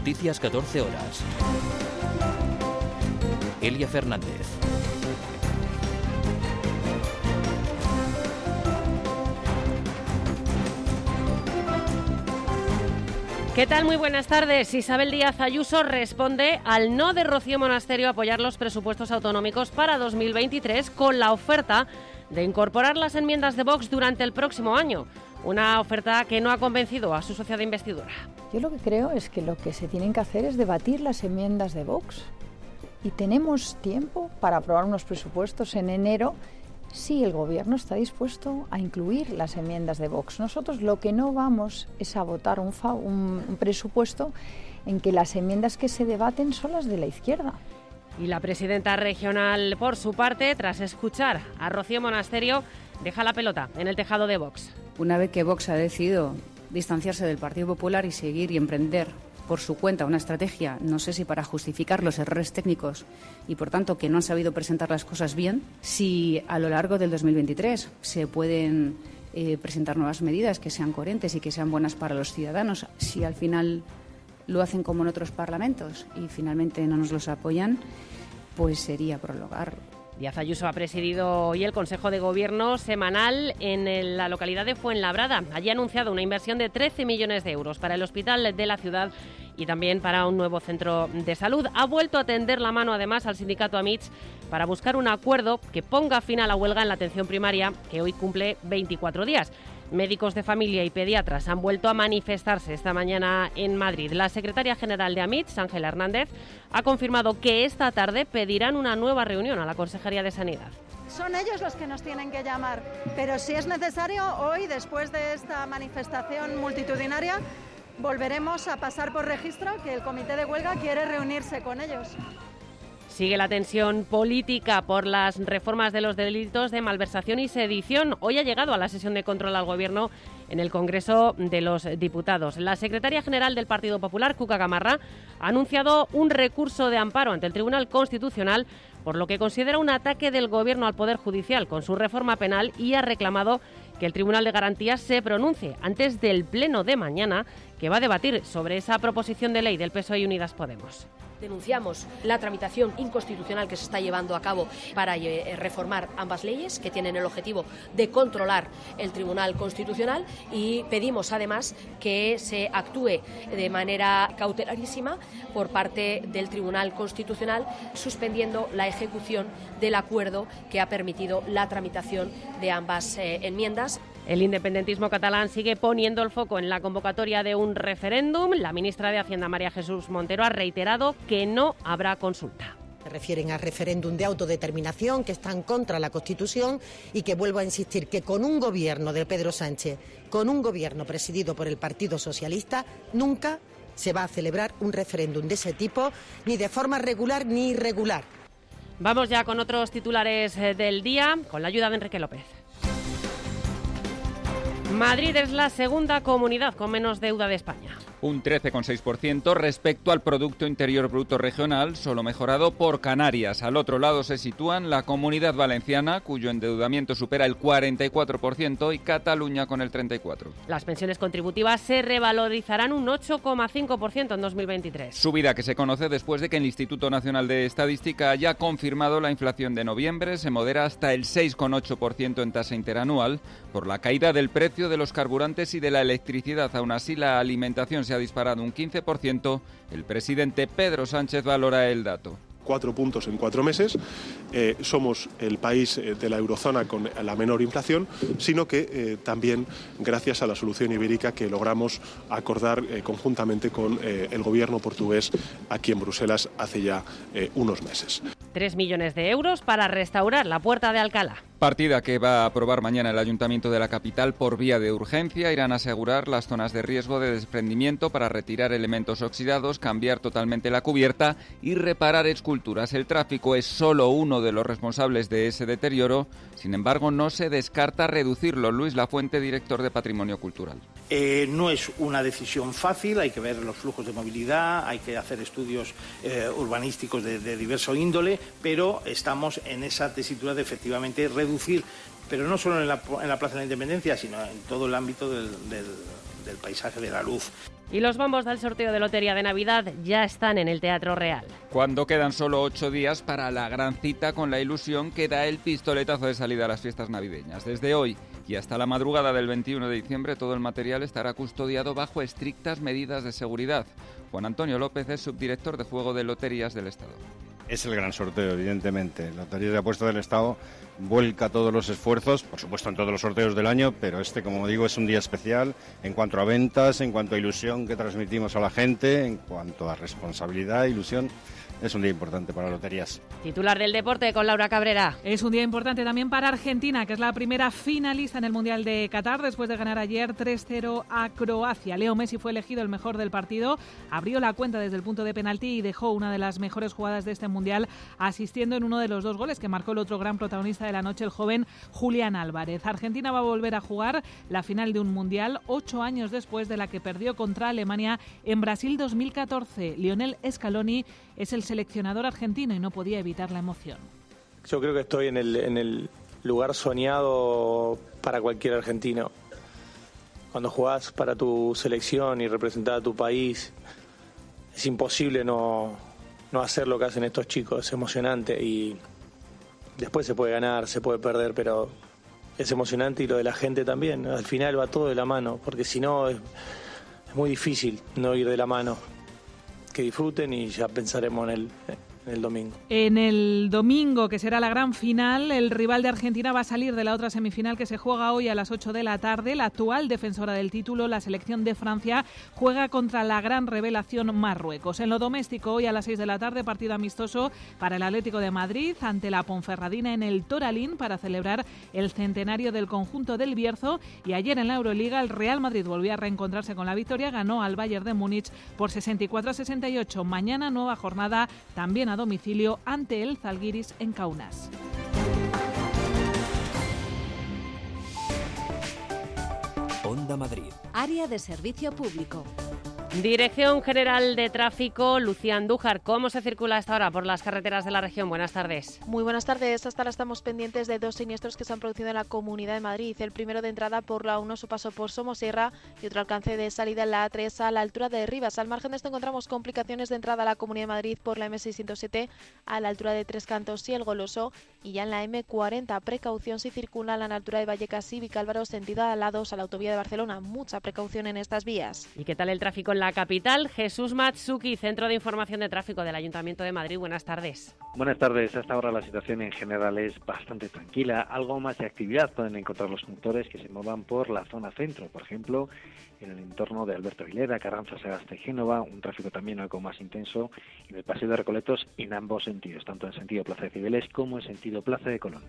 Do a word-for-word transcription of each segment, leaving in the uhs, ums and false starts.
Noticias catorce horas. Elia Fernández. ¿Qué tal? Muy buenas tardes. Isabel Díaz Ayuso responde al no de Rocío Monasterio a apoyar los presupuestos autonómicos para dos mil veintitrés con la oferta de incorporar las enmiendas de Vox durante el próximo año. Una oferta que no ha convencido a su socia de investidura. Yo lo que creo es que lo que se tienen que hacer es debatir las enmiendas de Vox. Y tenemos tiempo para aprobar unos presupuestos en enero si el Gobierno está dispuesto a incluir las enmiendas de Vox. Nosotros lo que no vamos es a votar un, fa- un, un presupuesto en que las enmiendas que se debaten son las de la izquierda. Y la presidenta regional, por su parte, tras escuchar a Rocío Monasterio, deja la pelota en el tejado de Vox. Una vez que Vox ha decidido distanciarse del Partido Popular y seguir y emprender por su cuenta una estrategia, no sé si para justificar los errores técnicos y por tanto que no han sabido presentar las cosas bien, si a lo largo del dos mil veintitrés se pueden eh, presentar nuevas medidas que sean coherentes y que sean buenas para los ciudadanos, si al final lo hacen como en otros parlamentos y finalmente no nos los apoyan, pues sería prolongar. Díaz Ayuso ha presidido hoy el Consejo de Gobierno semanal en la localidad de Fuenlabrada. Allí ha anunciado una inversión de trece millones de euros para el hospital de la ciudad y también para un nuevo centro de salud. Ha vuelto a tender la mano además al sindicato AMITS para buscar un acuerdo que ponga fin a la huelga en la atención primaria, que hoy cumple veinticuatro días. Médicos de familia y pediatras han vuelto a manifestarse esta mañana en Madrid. La secretaria general de AMITS, Ángela Hernández, ha confirmado que esta tarde pedirán una nueva reunión a la Consejería de Sanidad. Son ellos los que nos tienen que llamar, pero si es necesario, hoy, después de esta manifestación multitudinaria, volveremos a pasar por registro que el comité de huelga quiere reunirse con ellos. Sigue la tensión política por las reformas de los delitos de malversación y sedición. Hoy ha llegado a la sesión de control al Gobierno en el Congreso de los Diputados. La secretaria general del Partido Popular, Cuca Gamarra, ha anunciado un recurso de amparo ante el Tribunal Constitucional por lo que considera un ataque del Gobierno al Poder Judicial con su reforma penal y ha reclamado que el Tribunal de Garantías se pronuncie antes del pleno de mañana que va a debatir sobre esa proposición de ley del P S O E y Unidas Podemos. Denunciamos la tramitación inconstitucional que se está llevando a cabo para eh, reformar ambas leyes, que tienen el objetivo de controlar el Tribunal Constitucional, y pedimos además que se actúe de manera cautelarísima por parte del Tribunal Constitucional, suspendiendo la ejecución del acuerdo que ha permitido la tramitación de ambas eh, enmiendas. El independentismo catalán sigue poniendo el foco en la convocatoria de un referéndum. La ministra de Hacienda, María Jesús Montero, ha reiterado que no habrá consulta. Se refieren al referéndum de autodeterminación, que están contra la Constitución, y que vuelvo a insistir que con un gobierno de Pedro Sánchez, con un gobierno presidido por el Partido Socialista, nunca se va a celebrar un referéndum de ese tipo, ni de forma regular ni irregular. Vamos ya con otros titulares del día, con la ayuda de Enrique López. Madrid es la segunda comunidad con menos deuda de España. Un trece coma seis por ciento respecto al Producto Interior Bruto Regional, solo mejorado por Canarias. Al otro lado se sitúan la Comunidad Valenciana, cuyo endeudamiento supera el cuarenta y cuatro por ciento, y Cataluña con el treinta y cuatro por ciento. Las pensiones contributivas se revalorizarán un ocho coma cinco por ciento en dos mil veintitrés. Subida que se conoce después de que el Instituto Nacional de Estadística haya confirmado la inflación de noviembre. Se modera hasta el seis coma ocho por ciento en tasa interanual por la caída del precio de los carburantes y de la electricidad. Aún así, la alimentación se ha disparado un quince por ciento. El presidente Pedro Sánchez valora el dato. Cuatro puntos en cuatro meses. Eh, somos el país eh, de la eurozona con la menor inflación, sino que eh, también gracias a la solución ibérica que logramos acordar eh, conjuntamente con eh, el gobierno portugués aquí en Bruselas hace ya eh, unos meses. Tres millones de euros para restaurar la Puerta de Alcalá. Partida que va a aprobar mañana el Ayuntamiento de la capital por vía de urgencia. Irán a asegurar las zonas de riesgo de desprendimiento para retirar elementos oxidados, cambiar totalmente la cubierta y reparar esculturas. El tráfico es solo uno de los responsables de ese deterioro. Sin embargo, no se descarta reducirlo. Luis Lafuente, director de Patrimonio Cultural. Eh, no es una decisión fácil, hay que ver los flujos de movilidad, hay que hacer estudios eh, urbanísticos de, de diverso índole, pero estamos en esa tesitura de efectivamente reducir, pero no solo en la, en la Plaza de la Independencia, sino en todo el ámbito del, del, del paisaje de la luz. Y los bombos del sorteo de Lotería de Navidad ya están en el Teatro Real. Cuando quedan solo ocho días para la gran cita con la ilusión que da el pistoletazo de salida a las fiestas navideñas. Desde hoy y hasta la madrugada del veintiuno de diciembre todo el material estará custodiado bajo estrictas medidas de seguridad. Juan Antonio López es subdirector de Juego de Loterías del Estado. Es el gran sorteo, evidentemente. La Lotería de Apuestas del Estado vuelca todos los esfuerzos, por supuesto en todos los sorteos del año, pero este, como digo, es un día especial en cuanto a ventas, en cuanto a ilusión que transmitimos a la gente, en cuanto a responsabilidad, ilusión. Es un día importante para loterías. Titular del deporte con Laura Cabrera. Es un día importante también para Argentina, que es la primera finalista en el Mundial de Qatar después de ganar ayer tres cero a Croacia. Leo Messi fue elegido el mejor del partido, abrió la cuenta desde el punto de penalti y dejó una de las mejores jugadas de este Mundial, asistiendo en uno de los dos goles que marcó el otro gran protagonista de la noche, el joven Julián Álvarez. Argentina va a volver a jugar la final de un Mundial ocho años después de la que perdió contra Alemania en Brasil dos mil catorce. Lionel Scaloni es el seleccionador argentino y no podía evitar la emoción. Yo creo que estoy en el, en el lugar soñado para cualquier argentino. Cuando jugás para tu selección y representar a tu país, es imposible no, no hacer lo que hacen estos chicos. Es emocionante y después se puede ganar, se puede perder, pero es emocionante y lo de la gente también. Al final va todo de la mano, porque si no es, es muy difícil no ir de la mano. Que disfruten y ya pensaremos en el, en el domingo. En el domingo, que será la gran final, el rival de Argentina va a salir de la otra semifinal que se juega hoy a las ocho de la tarde. La actual defensora del título, la selección de Francia, juega contra la gran revelación Marruecos. En lo doméstico, hoy a las seis de la tarde, partido amistoso para el Atlético de Madrid ante la Ponferradina en el Toralín para celebrar el centenario del conjunto del Bierzo. Y ayer en la Euroliga, el Real Madrid volvió a reencontrarse con la victoria, ganó al Bayern de Múnich por sesenta y cuatro a sesenta y ocho. Mañana nueva jornada también a domicilio ante el Zalgiris en Kaunas. Onda Madrid. Área de servicio público. Dirección General de Tráfico, Lucía Andújar. ¿Cómo se circula hasta ahora por las carreteras de la región? Buenas tardes. Muy buenas tardes. Hasta ahora estamos pendientes de dos siniestros que se han producido en la Comunidad de Madrid. El primero de entrada por la uno, su paso por Somosierra, y otro alcance de salida en la A tres a la altura de Rivas. Al margen de esto encontramos complicaciones de entrada a la Comunidad de Madrid por la eme seiscientos siete a la altura de Tres Cantos y El Goloso, y ya en la eme cuarenta. Precaución si circulan a la altura de Vallecas y Vicálvaro, sentido a lados a la autovía de Barcelona. Mucha precaución en estas vías. ¿Y qué tal el tráfico en la capital? Jesús Matsuki, Centro de Información de Tráfico del Ayuntamiento de Madrid. Buenas tardes. Buenas tardes. Hasta ahora la situación en general es bastante tranquila. Algo más de actividad pueden encontrar los conductores que se muevan por la zona centro, por ejemplo, en el entorno de Alberto Aguilera, Carranza, Sagasta y Génova. Un tráfico también algo más intenso en el Paseo de Recoletos en ambos sentidos, tanto en sentido Plaza de Cibeles como en sentido Plaza de Colón.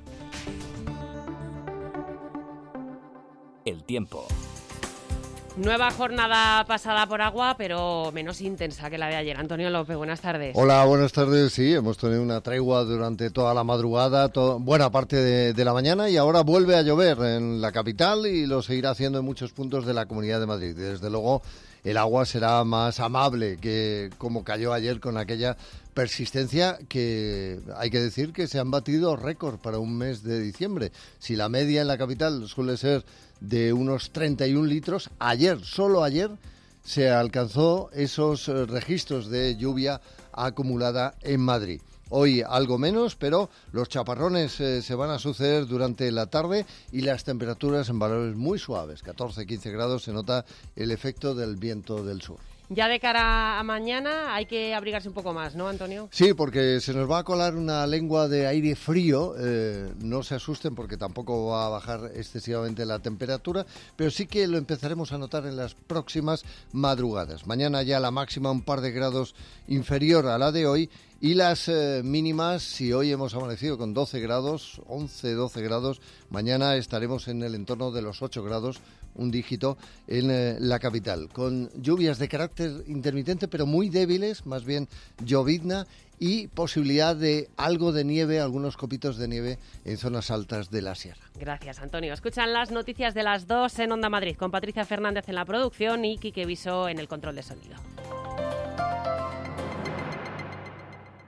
El tiempo. Nueva jornada pasada por agua, pero menos intensa que la de ayer. Antonio López, buenas tardes. Hola, buenas tardes. Sí, hemos tenido una tregua durante toda la madrugada, to- buena parte de, de la mañana, y ahora vuelve a llover en la capital y lo seguirá haciendo en muchos puntos de la Comunidad de Madrid. Desde luego, el agua será más amable que como cayó ayer con aquella persistencia que hay que decir que se han batido récord para un mes de diciembre. Si la media en la capital suele ser de unos treinta y un litros, ayer, solo ayer, se alcanzó esos eh, registros de lluvia acumulada en Madrid. Hoy algo menos, pero los chaparrones eh, se van a suceder durante la tarde y las temperaturas en valores muy suaves, catorce a quince grados, se nota el efecto del viento del sur. Ya de cara a mañana hay que abrigarse un poco más, ¿no, Antonio? Sí, porque se nos va a colar una lengua de aire frío. Eh, no se asusten porque tampoco va a bajar excesivamente la temperatura, pero sí que lo empezaremos a notar en las próximas madrugadas. Mañana ya la máxima un par de grados inferior a la de hoy, y las eh, mínimas, si hoy hemos amanecido con doce grados, once, doce grados, mañana estaremos en el entorno de los ocho grados, un dígito en eh, la capital, con lluvias de carácter intermitente pero muy débiles, más bien llovizna, y posibilidad de algo de nieve, algunos copitos de nieve en zonas altas de la sierra. Gracias, Antonio. Escuchan las noticias de las dos en Onda Madrid, con Patricia Fernández en la producción y Quique Viso en el control de sonido.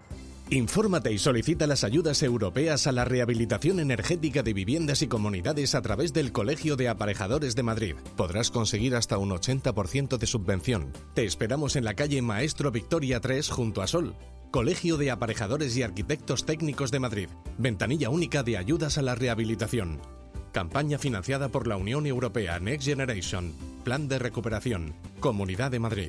Infórmate y solicita las ayudas europeas a la rehabilitación energética de viviendas y comunidades a través del Colegio de Aparejadores de Madrid. Podrás conseguir hasta un ochenta por ciento de subvención. Te esperamos en la calle Maestro Victoria tres junto a Sol. Colegio de Aparejadores y Arquitectos Técnicos de Madrid. Ventanilla única de ayudas a la rehabilitación. Campaña financiada por la Unión Europea Next Generation. Plan de recuperación. Comunidad de Madrid.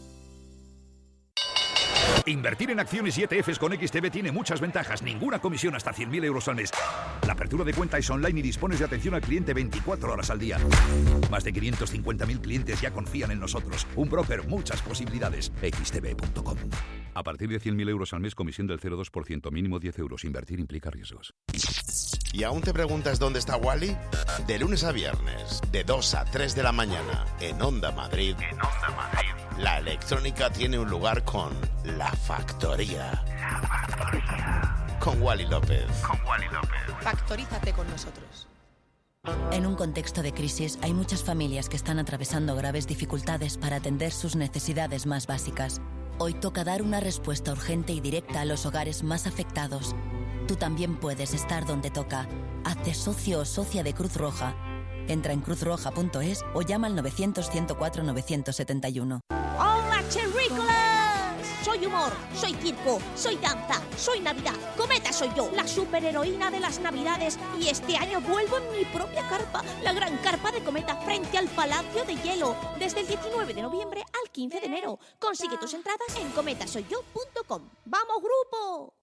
Invertir en acciones y E T Fs con X T B tiene muchas ventajas. Ninguna comisión hasta cien mil euros al mes. La apertura de cuenta es online y dispones de atención al cliente veinticuatro horas al día. Más de quinientos cincuenta mil clientes ya confían en nosotros. Un broker, muchas posibilidades. equis te be punto com. A partir de cien mil euros al mes, comisión del cero coma dos por ciento, mínimo diez euros. Invertir implica riesgos. ¿Y aún te preguntas dónde está Wally? De lunes a viernes, de dos a tres de la mañana, en Onda Madrid. En Onda Madrid. La electrónica tiene un lugar con La Factoría. La Factoría. Con Wally López. Con Wally López. Factorízate con nosotros. En un contexto de crisis, hay muchas familias que están atravesando graves dificultades para atender sus necesidades más básicas. Hoy toca dar una respuesta urgente y directa a los hogares más afectados. Tú también puedes estar donde toca. Hazte socio o socia de Cruz Roja. Entra en cruz roja punto es o llama al novecientos, ciento cuatro, novecientos setenta y uno. ¡Hola, cherrícolas! Soy humor, soy circo, soy danza, soy Navidad. Cometa soy yo, la superheroína de las Navidades. Y este año vuelvo en mi propia carpa, la gran carpa de Cometa, frente al Palacio de Hielo. Desde el diecinueve de noviembre al quince de enero. Consigue tus entradas en cometa soy yo punto com. ¡Vamos, grupo!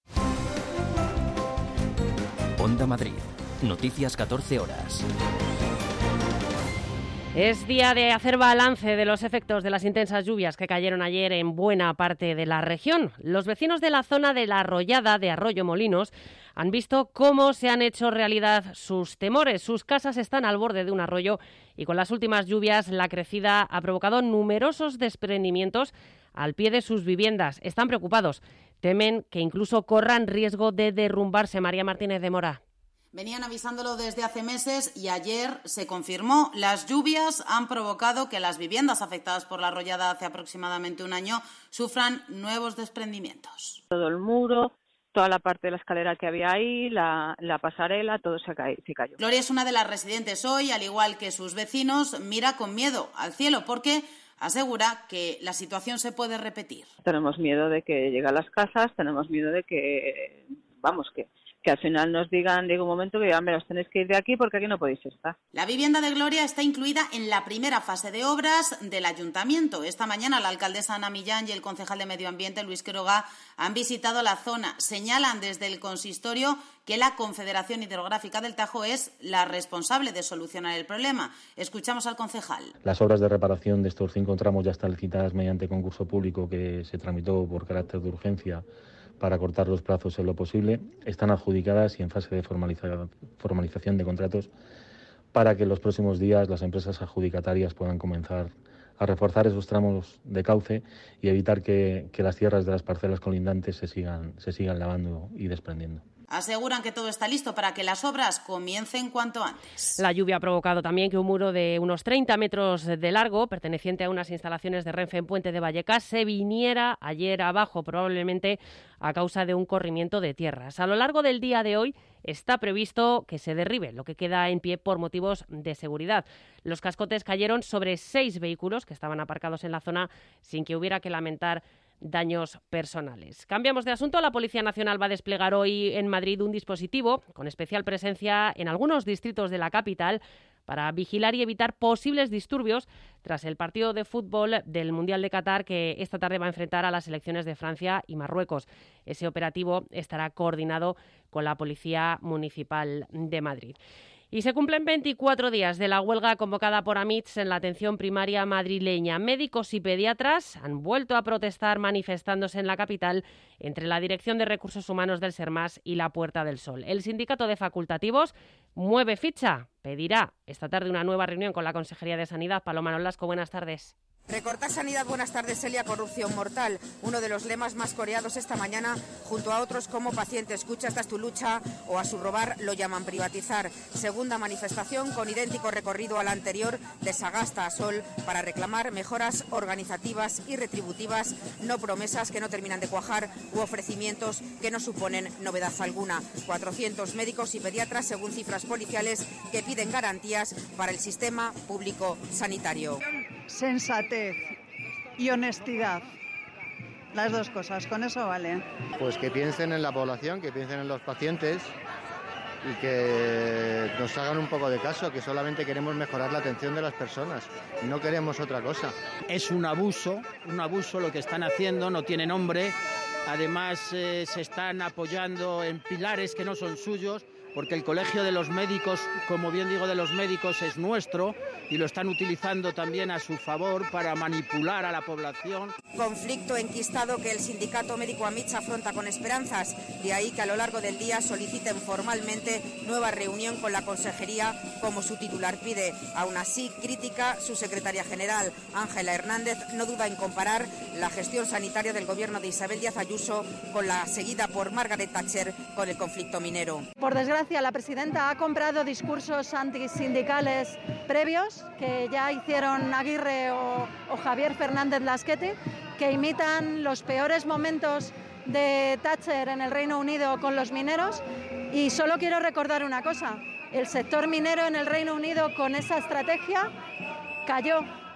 Onda Madrid. Noticias catorce horas. Es día de hacer balance de los efectos de las intensas lluvias que cayeron ayer en buena parte de la región. Los vecinos de la zona de la Arroyada de Arroyo Molinos han visto cómo se han hecho realidad sus temores. Sus casas están al borde de un arroyo y con las últimas lluvias la crecida ha provocado numerosos desprendimientos al pie de sus viviendas. Están preocupados. Temen que incluso corran riesgo de derrumbarse. María Martínez de Mora. Venían avisándolo desde hace meses y ayer se confirmó. Las lluvias han provocado que las viviendas afectadas por la arroyada hace aproximadamente un año sufran nuevos desprendimientos. Todo el muro, toda la parte de la escalera que había ahí, la, la pasarela, todo se, ca- se cayó. Gloria es una de las residentes hoy, al igual que sus vecinos, mira con miedo al cielo porque asegura que la situación se puede repetir. Tenemos miedo de que lleguen a las casas, tenemos miedo de que, vamos, que... que al final nos digan, llega un momento que digan, os tenéis que ir de aquí porque aquí no podéis estar. La vivienda de Gloria está incluida en la primera fase de obras del ayuntamiento. Esta mañana la alcaldesa Ana Millán y el concejal de Medio Ambiente, Luis Quiroga, han visitado la zona. Señalan desde el consistorio que la Confederación Hidrográfica del Tajo es la responsable de solucionar el problema. Escuchamos al concejal. Las obras de reparación de estos cinco tramos ya están licitadas mediante concurso público que se tramitó por carácter de urgencia para cortar los plazos en lo posible, están adjudicadas y en fase de formaliza- formalización de contratos para que en los próximos días las empresas adjudicatarias puedan comenzar a reforzar esos tramos de cauce y evitar que, que las tierras de las parcelas colindantes se sigan, se sigan lavando y desprendiendo. Aseguran que todo está listo para que las obras comiencen cuanto antes. La lluvia ha provocado también que un muro de unos treinta metros de largo, perteneciente a unas instalaciones de Renfe en Puente de Vallecas, se viniera ayer abajo, probablemente a causa de un corrimiento de tierras. A lo largo del día de hoy está previsto que se derribe lo que queda en pie por motivos de seguridad. Los cascotes cayeron sobre seis vehículos que estaban aparcados en la zona sin que hubiera que lamentar daños personales. Cambiamos de asunto. La Policía Nacional va a desplegar hoy en Madrid un dispositivo con especial presencia en algunos distritos de la capital para vigilar y evitar posibles disturbios tras el partido de fútbol del Mundial de Qatar que esta tarde va a enfrentar a las selecciones de Francia y Marruecos. Ese operativo estará coordinado con la Policía Municipal de Madrid. Y se cumplen veinticuatro días de la huelga convocada por AMITS en la atención primaria madrileña. Médicos y pediatras han vuelto a protestar manifestándose en la capital entre la Dirección de Recursos Humanos del SERMAS y la Puerta del Sol. El sindicato de facultativos mueve ficha, pedirá esta tarde una nueva reunión con la Consejería de Sanidad. Paloma Nolasco, buenas tardes. Recortar sanidad, buenas tardes, Celia, corrupción mortal. Uno de los lemas más coreados esta mañana, junto a otros como paciente, escucha, esta es tu lucha, o a su robar lo llaman privatizar. Segunda manifestación con idéntico recorrido a la anterior, de Sagasta a Sol, para reclamar mejoras organizativas y retributivas, no promesas que no terminan de cuajar u ofrecimientos que no suponen novedad alguna. cuatrocientos médicos y pediatras, según cifras policiales, que piden garantías para el sistema público sanitario. Sensatez y honestidad, las dos cosas, con eso vale. Pues que piensen en la población, que piensen en los pacientes y que nos hagan un poco de caso, que solamente queremos mejorar la atención de las personas, no queremos otra cosa. Es un abuso, un abuso lo que están haciendo, no tiene nombre, además eh, se están apoyando en pilares que no son suyos, porque el Colegio de los Médicos, como bien digo, de los médicos es nuestro y lo están utilizando también a su favor para manipular a la población. Conflicto enquistado que el sindicato médico Amitz afronta con esperanzas, de ahí que a lo largo del día soliciten formalmente nueva reunión con la consejería, como su titular pide. Aún así, crítica su secretaria general, Ángela Hernández, no duda en comparar la gestión sanitaria del gobierno de Isabel Díaz Ayuso con la seguida por Margaret Thatcher con el conflicto minero. Por desgracia, la presidenta ha comprado discursos antisindicales previos que ya hicieron Aguirre o, o Javier Fernández Lasquete, que imitan los peores momentos de Thatcher en el Reino Unido con los mineros. Y solo quiero recordar una cosa, el sector minero en el Reino Unido con esa estrategia cayó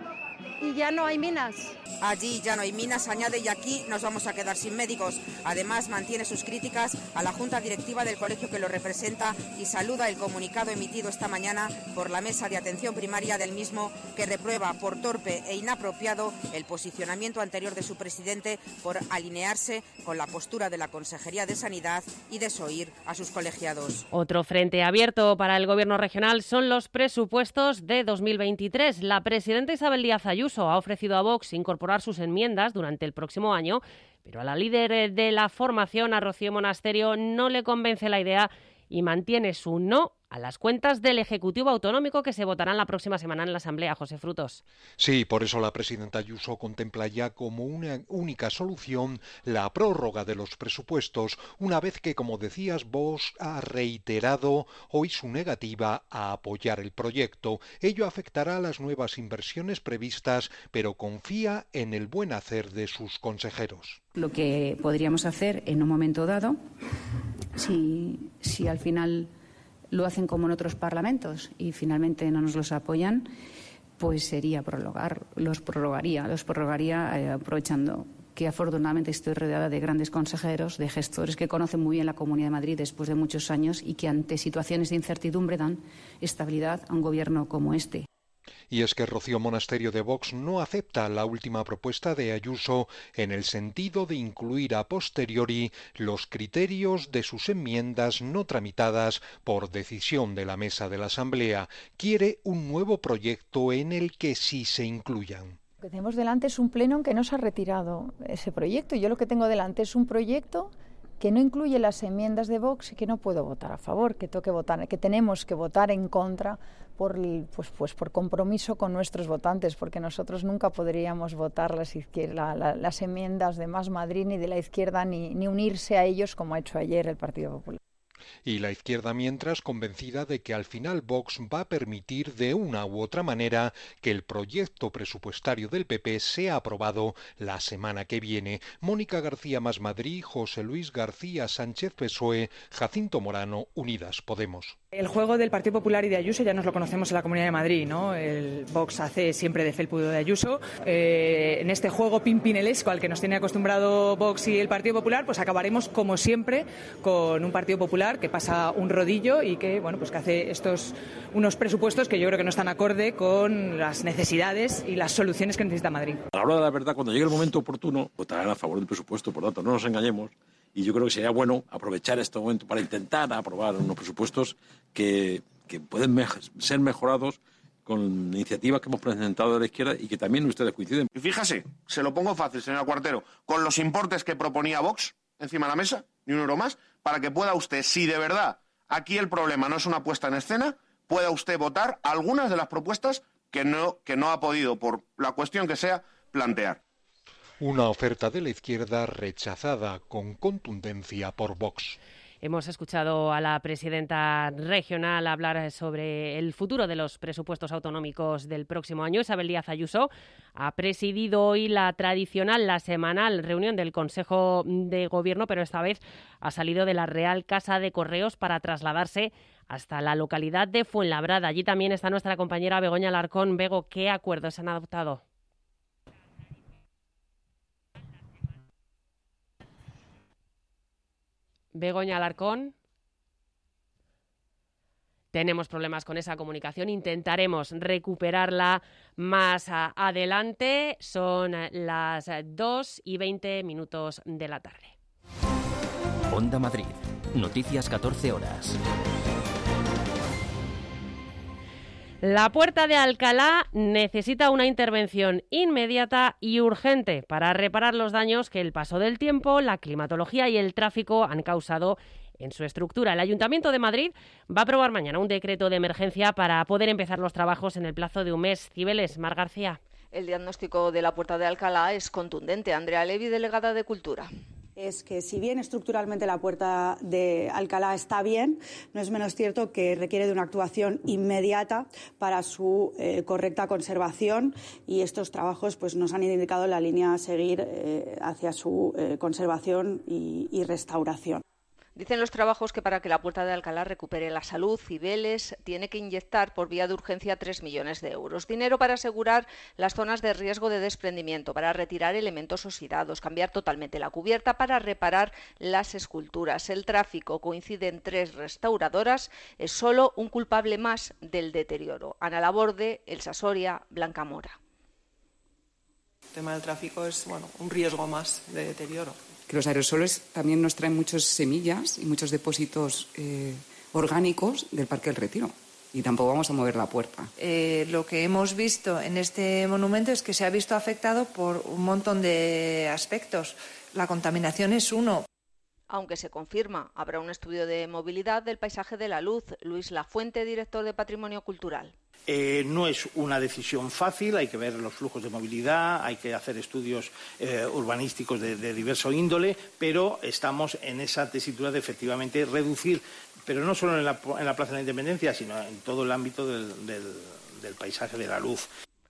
y ya no hay minas. Allí ya no hay minas, añade, y aquí nos vamos a quedar sin médicos. Además, mantiene sus críticas a la Junta Directiva del colegio que lo representa y saluda el comunicado emitido esta mañana por la Mesa de Atención Primaria del mismo, que reprueba por torpe e inapropiado el posicionamiento anterior de su presidente por alinearse con la postura de la Consejería de Sanidad y desoír a sus colegiados. Otro frente abierto para el Gobierno regional son los presupuestos de dos mil veintitrés. La presidenta Isabel Díaz Ayuso ha ofrecido a Vox incorporar sus enmiendas durante el próximo año, pero a la líder de la formación, a Rocío Monasterio, no le convence la idea y mantiene su no a las cuentas del Ejecutivo Autonómico que se votarán la próxima semana en la Asamblea. José Frutos. Sí, por eso la presidenta Ayuso contempla ya como una única solución la prórroga de los presupuestos, una vez que, como decías, Vox ha reiterado hoy su negativa a apoyar el proyecto. Ello afectará a las nuevas inversiones previstas, pero confía en el buen hacer de sus consejeros. Lo que podríamos hacer en un momento dado, si, si al final lo hacen como en otros parlamentos y finalmente no nos los apoyan, pues sería prorrogar, los prorrogaría, los prorrogaría eh, aprovechando que afortunadamente estoy rodeada de grandes consejeros, de gestores que conocen muy bien la Comunidad de Madrid después de muchos años y que ante situaciones de incertidumbre dan estabilidad a un gobierno como este. Y es que Rocío Monasterio de Vox no acepta la última propuesta de Ayuso en el sentido de incluir a posteriori los criterios de sus enmiendas no tramitadas por decisión de la mesa de la Asamblea. Quiere un nuevo proyecto en el que sí se incluyan. Lo que tenemos delante es un pleno en que no se ha retirado ese proyecto. Yo lo que tengo delante es un proyecto que no incluye las enmiendas de Vox y que no puedo votar a favor, que tengo que votar, que tenemos que votar en contra por, pues, pues por compromiso con nuestros votantes, porque nosotros nunca podríamos votar las, izquierda, la, las enmiendas de Más Madrid ni de la izquierda ni, ni unirse a ellos como ha hecho ayer el Partido Popular. Y la izquierda, mientras, convencida de que al final Vox va a permitir de una u otra manera que el proyecto presupuestario del P P sea aprobado la semana que viene. Mónica García Más Madrid, José Luis García Sánchez P S O E, Jacinto Morano, Unidas Podemos. El juego del Partido Popular y de Ayuso ya nos lo conocemos en la Comunidad de Madrid, ¿no? El Vox hace siempre de felpudo de Ayuso. Eh, en este juego pimpinelesco al que nos tiene acostumbrado Vox y el Partido Popular, pues acabaremos como siempre con un Partido Popular que pasa un rodillo y que, bueno, pues que hace estos unos presupuestos que yo creo que no están acorde con las necesidades y las soluciones que necesita Madrid. A la hora de la verdad, cuando llegue el momento oportuno, votarán a favor del presupuesto, por lo tanto, no nos engañemos. Y yo creo que sería bueno aprovechar este momento para intentar aprobar unos presupuestos que, que pueden mej- ser mejorados con iniciativas que hemos presentado de la izquierda y que también ustedes coinciden. Y fíjese, se lo pongo fácil, señora Cuartero, con los importes que proponía Vox encima de la mesa, ni un euro más, para que pueda usted, si de verdad aquí el problema no es una puesta en escena, pueda usted votar algunas de las propuestas que no, que no ha podido, por la cuestión que sea, plantear. Una oferta de la izquierda rechazada con contundencia por Vox. Hemos escuchado a la presidenta regional hablar sobre el futuro de los presupuestos autonómicos del próximo año. Isabel Díaz Ayuso ha presidido hoy la tradicional, la semanal reunión del Consejo de Gobierno, pero esta vez ha salido de la Real Casa de Correos para trasladarse hasta la localidad de Fuenlabrada. Allí también está nuestra compañera Begoña Alarcón. Bego, ¿qué acuerdos se han adoptado? Begoña Alarcón. Tenemos problemas con esa comunicación, intentaremos recuperarla más adelante. Son las dos y veinte minutos de la tarde. Onda Madrid, noticias catorce horas. La Puerta de Alcalá necesita una intervención inmediata y urgente para reparar los daños que el paso del tiempo, la climatología y el tráfico han causado en su estructura. El Ayuntamiento de Madrid va a aprobar mañana un decreto de emergencia para poder empezar los trabajos en el plazo de un mes. Cibeles, Mar García. El diagnóstico de la Puerta de Alcalá es contundente. Andrea Levy, delegada de Cultura. Es que si bien estructuralmente la Puerta de Alcalá está bien, no es menos cierto que requiere de una actuación inmediata para su eh, correcta conservación, y estos trabajos pues, nos han indicado la línea a seguir eh, hacia su eh, conservación y, y restauración. Dicen los trabajos que para que la Puerta de Alcalá recupere la salud, Cibeles tiene que inyectar por vía de urgencia tres millones de euros. Dinero para asegurar las zonas de riesgo de desprendimiento, para retirar elementos oxidados, cambiar totalmente la cubierta, para reparar las esculturas. El tráfico, coinciden tres restauradoras, es solo un culpable más del deterioro. Ana Laborde, Elsa Soria, Blanca Mora. El tema del tráfico es bueno, un riesgo más de deterioro. Que los aerosoles también nos traen muchas semillas y muchos depósitos eh, orgánicos del Parque del Retiro. Y tampoco vamos a mover la puerta. Eh, lo que hemos visto en este monumento es que se ha visto afectado por un montón de aspectos. La contaminación es uno. Aunque se confirma, habrá un estudio de movilidad del paisaje de la luz. Luis Lafuente, director de Patrimonio Cultural. Eh, no es una decisión fácil, hay que ver los flujos de movilidad, hay que hacer estudios eh, urbanísticos de, de diverso índole, pero estamos en esa tesitura de efectivamente reducir, pero no solo en la, en la Plaza de la Independencia, sino en todo el ámbito del, del, del paisaje de la luz.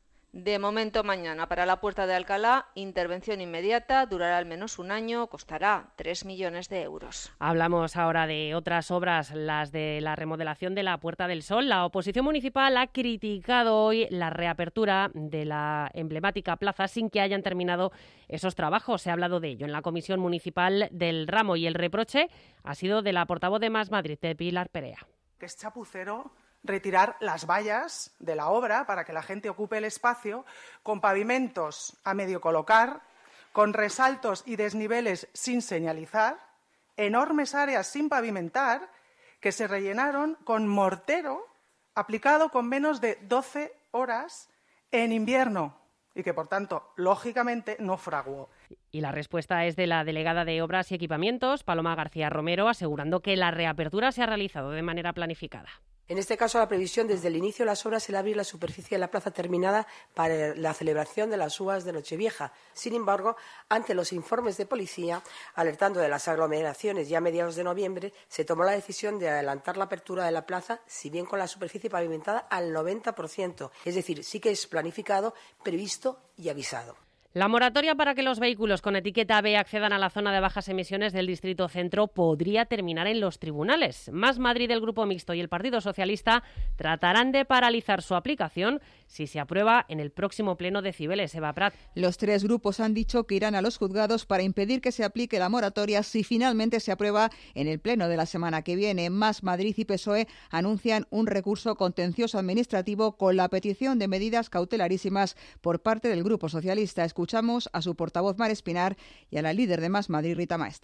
De momento, mañana para la Puerta de Alcalá, intervención inmediata, durará al menos un año, costará tres millones de euros. Hablamos ahora de otras obras, las de la remodelación de la Puerta del Sol. La oposición municipal ha criticado hoy la reapertura de la emblemática plaza sin que hayan terminado esos trabajos. Se ha hablado de ello en la Comisión Municipal del Ramo, y el reproche ha sido de la portavoz de Más Madrid, de Pilar Perea. Que es chapucero retirar las vallas de la obra para que la gente ocupe el espacio, con pavimentos a medio colocar, con resaltos y desniveles sin señalizar, enormes áreas sin pavimentar que se rellenaron con mortero aplicado con menos de doce horas en invierno y que, por tanto, lógicamente no fraguó. Y la respuesta es de la delegada de Obras y Equipamientos, Paloma García Romero, asegurando que la reapertura se ha realizado de manera planificada. En este caso, la previsión desde el inicio de las obras era abrir la superficie de la plaza terminada para la celebración de las uvas de Nochevieja. Sin embargo, ante los informes de policía, alertando de las aglomeraciones ya a mediados de noviembre, se tomó la decisión de adelantar la apertura de la plaza, si bien con la superficie pavimentada al noventa por ciento. Es decir, sí que es planificado, previsto y avisado. La moratoria para que los vehículos con etiqueta B accedan a la zona de bajas emisiones del Distrito Centro podría terminar en los tribunales. Más Madrid, el Grupo Mixto y el Partido Socialista tratarán de paralizar su aplicación si se aprueba en el próximo pleno de Cibeles. Eva Prat. Los tres grupos han dicho que irán a los juzgados para impedir que se aplique la moratoria si finalmente se aprueba en el pleno de la semana que viene. Más Madrid y P S O E anuncian un recurso contencioso administrativo con la petición de medidas cautelarísimas por parte del Grupo Socialista. Escuchamos a su portavoz Mar Espinar y a la líder de Más Madrid, Rita Maestre.